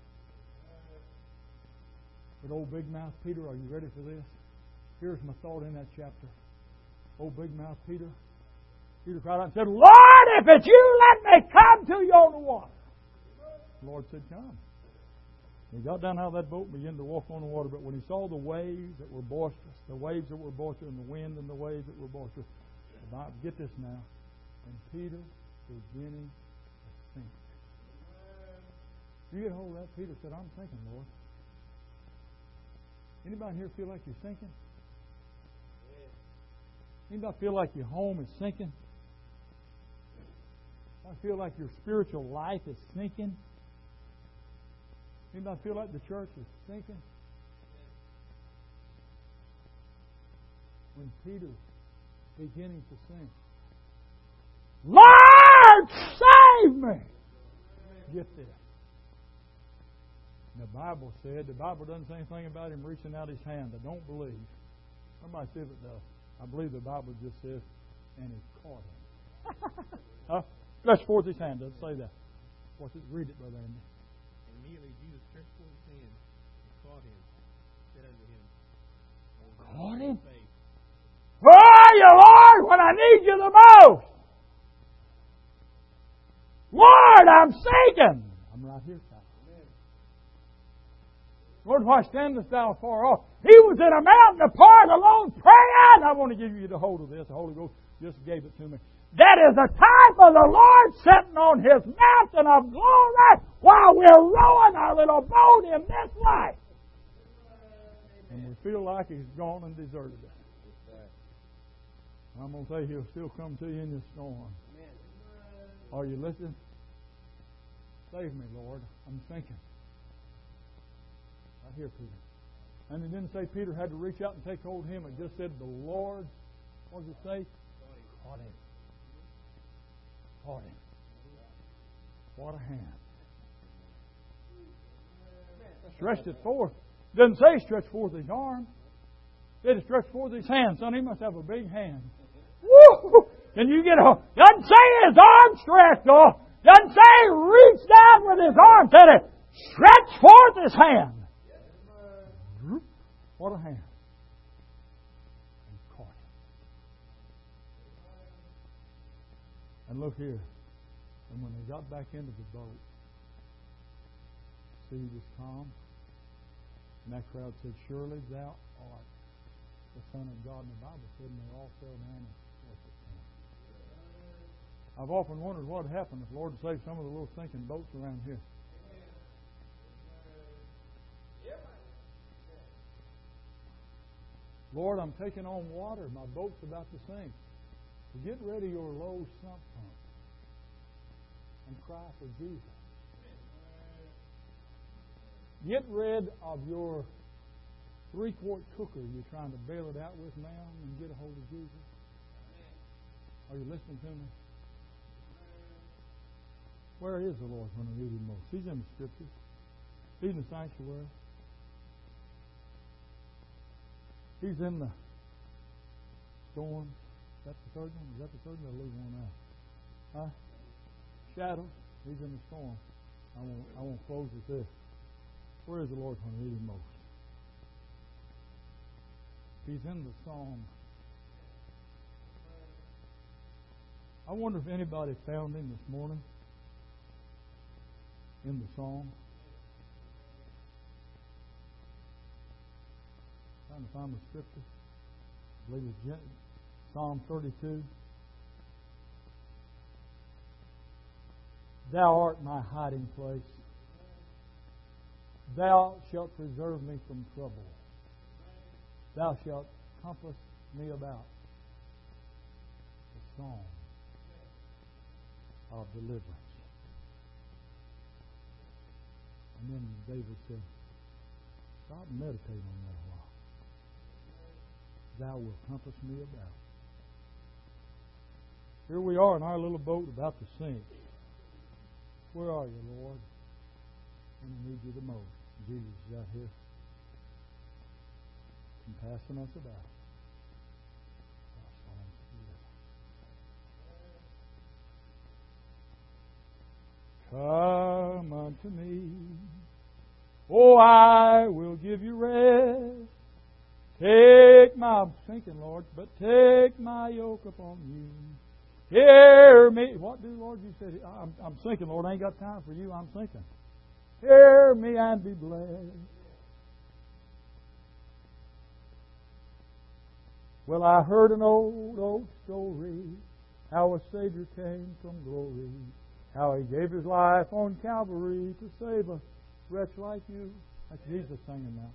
But old Big Mouth Peter, are you ready for this? Here's my thought in that chapter. Old Big Mouth Peter. Peter cried out and said, Lord, if it's You, let me come to You on the water. The Lord said, come. He got down out of that boat and began to walk on the water. But when he saw the waves that were boisterous, and the wind and the waves that were boisterous, get this now, and Peter beginning to sink. You get hold of that? Peter said, I'm sinking, Lord. Anybody here feel like you're sinking? Anybody feel like your home is sinking? I feel like your spiritual life is sinking? Anybody feel like the church is sinking? When Peter's beginning to sink, Lord, save me! Get this. The Bible doesn't say anything about Him reaching out His hand. I don't believe. Somebody see if it does. I believe the Bible just says, and He caught him. Huh? Stretch forth His hand. Doesn't say that. Watch it. Read it, Brother Andy. And immediately Jesus stretched forth His hand and caught him, said unto him, Caught him? Where are You, Lord, when I need You the most? Lord, I'm sinking. I'm right here, Father. Lord, why standest Thou far off? He was in a mountain apart alone praying. I want to give you the hold of this. The Holy Ghost just gave it to me. That is a type of the Lord sitting on His mountain of glory while we're rowing our little boat in this life. And we feel like He's gone and deserted us. I'm going to say He'll still come to you in your storm. Are you listening? Save me, Lord. I'm thinking. Right here, Peter. And it didn't say Peter had to reach out and take hold of him. It just said the Lord, what does it say? Caught him. Caught him. What a hand. stretched it forth. It doesn't say He stretched forth His arm. It said He stretched forth His hand. Son, He must have a big hand. Woo! Can you get a... Doesn't say His arm stretched, though. Doesn't say He reached down with His arm. Said it stretched forth His hand. What a hand. And caught him. And look here. And when they got back into the boat, the sea was calm. And that crowd said, Surely thou art the Son of God. And the Bible said, and they all fell down and worshiped Him. I've often wondered what would happen if the Lord saved some of the little sinking boats around here. Lord, I'm taking on water. My boat's about to sink. Get ready your low sump pump and cry for Jesus. Get rid of your 3-quart cooker you're trying to bail it out with now and get a hold of Jesus. Are you listening to me? Where is the Lord when we need Him most? He's in the Scriptures. He's in the sanctuary. He's in the storm. Is that the third one? Is that the third one? I'll leave one out. Huh? Shadow. He's in the storm. I won't close with this. Where is the Lord when we need Him most? He's in the song. I wonder if anybody found Him this morning in the song. Trying to find the scripture. I believe it's Psalm 32. Thou art my hiding place. Thou shalt preserve me from trouble. Thou shalt compass me about. The song of deliverance. And then David said, stop and meditate on that a while. Thou wilt compass me about. Here we are in our little boat about to sink. Where are you, Lord? When I need you the most. Jesus is out here passing us about. Come unto me. Oh, I will give you rest. Take my, I'm sinking, Lord, but take my yoke upon you. Hear me. What do, Lord? You said, I'm sinking, Lord. I ain't got time for you. I'm sinking. Hear me and be blessed. Well, I heard an old story, how a Savior came from glory, how He gave His life on Calvary to save a wretch like you. That's Jesus singing now.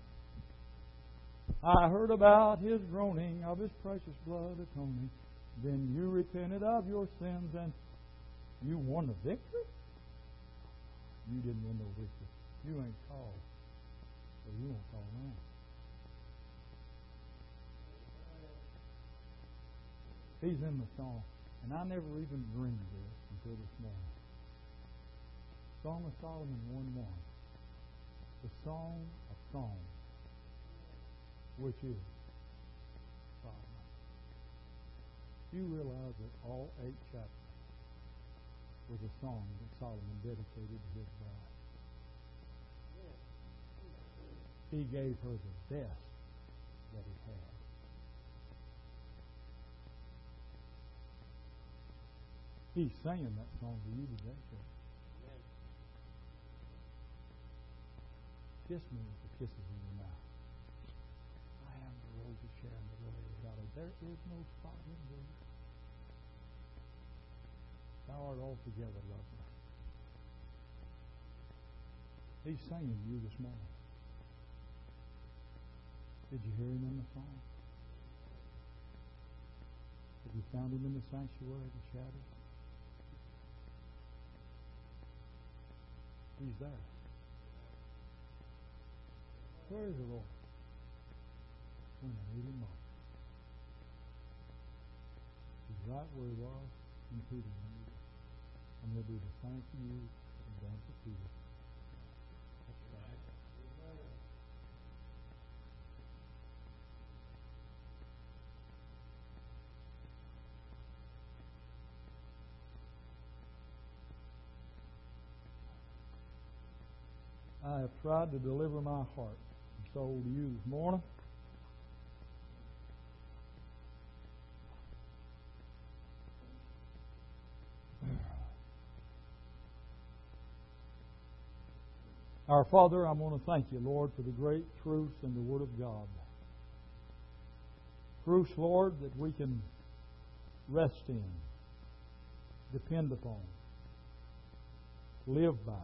I heard about His groaning, of His precious blood atoning. Then you repented of your sins and you won the victory? You didn't win no victory. You ain't called. So you won't call now. He's in the song. And I never even dreamed this until this morning. Song of Solomon 1:1. The Song of Songs, which is Solomon. You realize that all 8 chapters was a song that Solomon dedicated to his bride. He gave her the best that he had. He's singing that song to you today. Kiss me with the kisses in your mouth. I am the rose of Sharon, the lily of the valley. There is no spot in thee. Thou art altogether lovely. He's singing to you this morning. Did you hear Him in the song? Have you found Him in the sanctuary of the shadows? He's there. Where is the Lord? When I need Him most. He's right where He was in Peter. And we'll do the thank you and done to Peter. That's right. I have tried to deliver my heart and soul to you this morning. Our Father, I want to thank you, Lord, for the great truths in the Word of God. Truths, Lord, that we can rest in, depend upon, live by.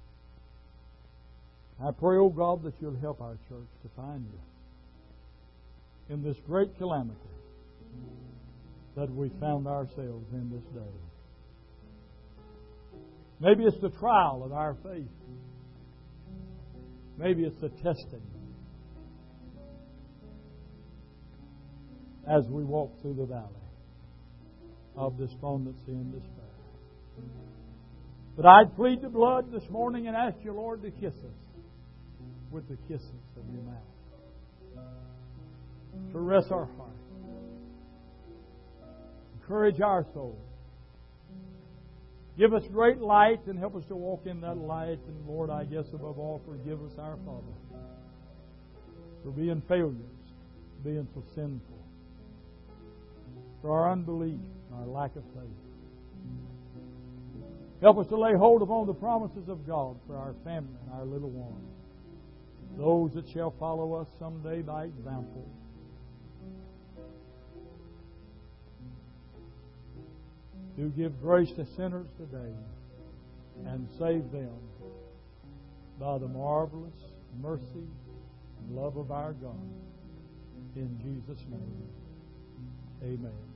I pray, oh God, that you'll help our church to find you in this great calamity that we found ourselves in this day. Maybe it's the trial of our faith. Maybe it's the testing as we walk through the valley of despondency and despair. But I'd plead the blood this morning and ask you, Lord, to kiss us with the kisses of your mouth. Caress our heart. Encourage our soul. Give us great light and help us to walk in that light. And Lord, I guess above all, forgive us, our Father, for being failures, being so sinful, for our unbelief, our lack of faith. Help us to lay hold upon the promises of God for our family and our little ones, those that shall follow us someday by example. Do give grace to sinners today and save them by the marvelous mercy and love of our God. In Jesus' name, amen.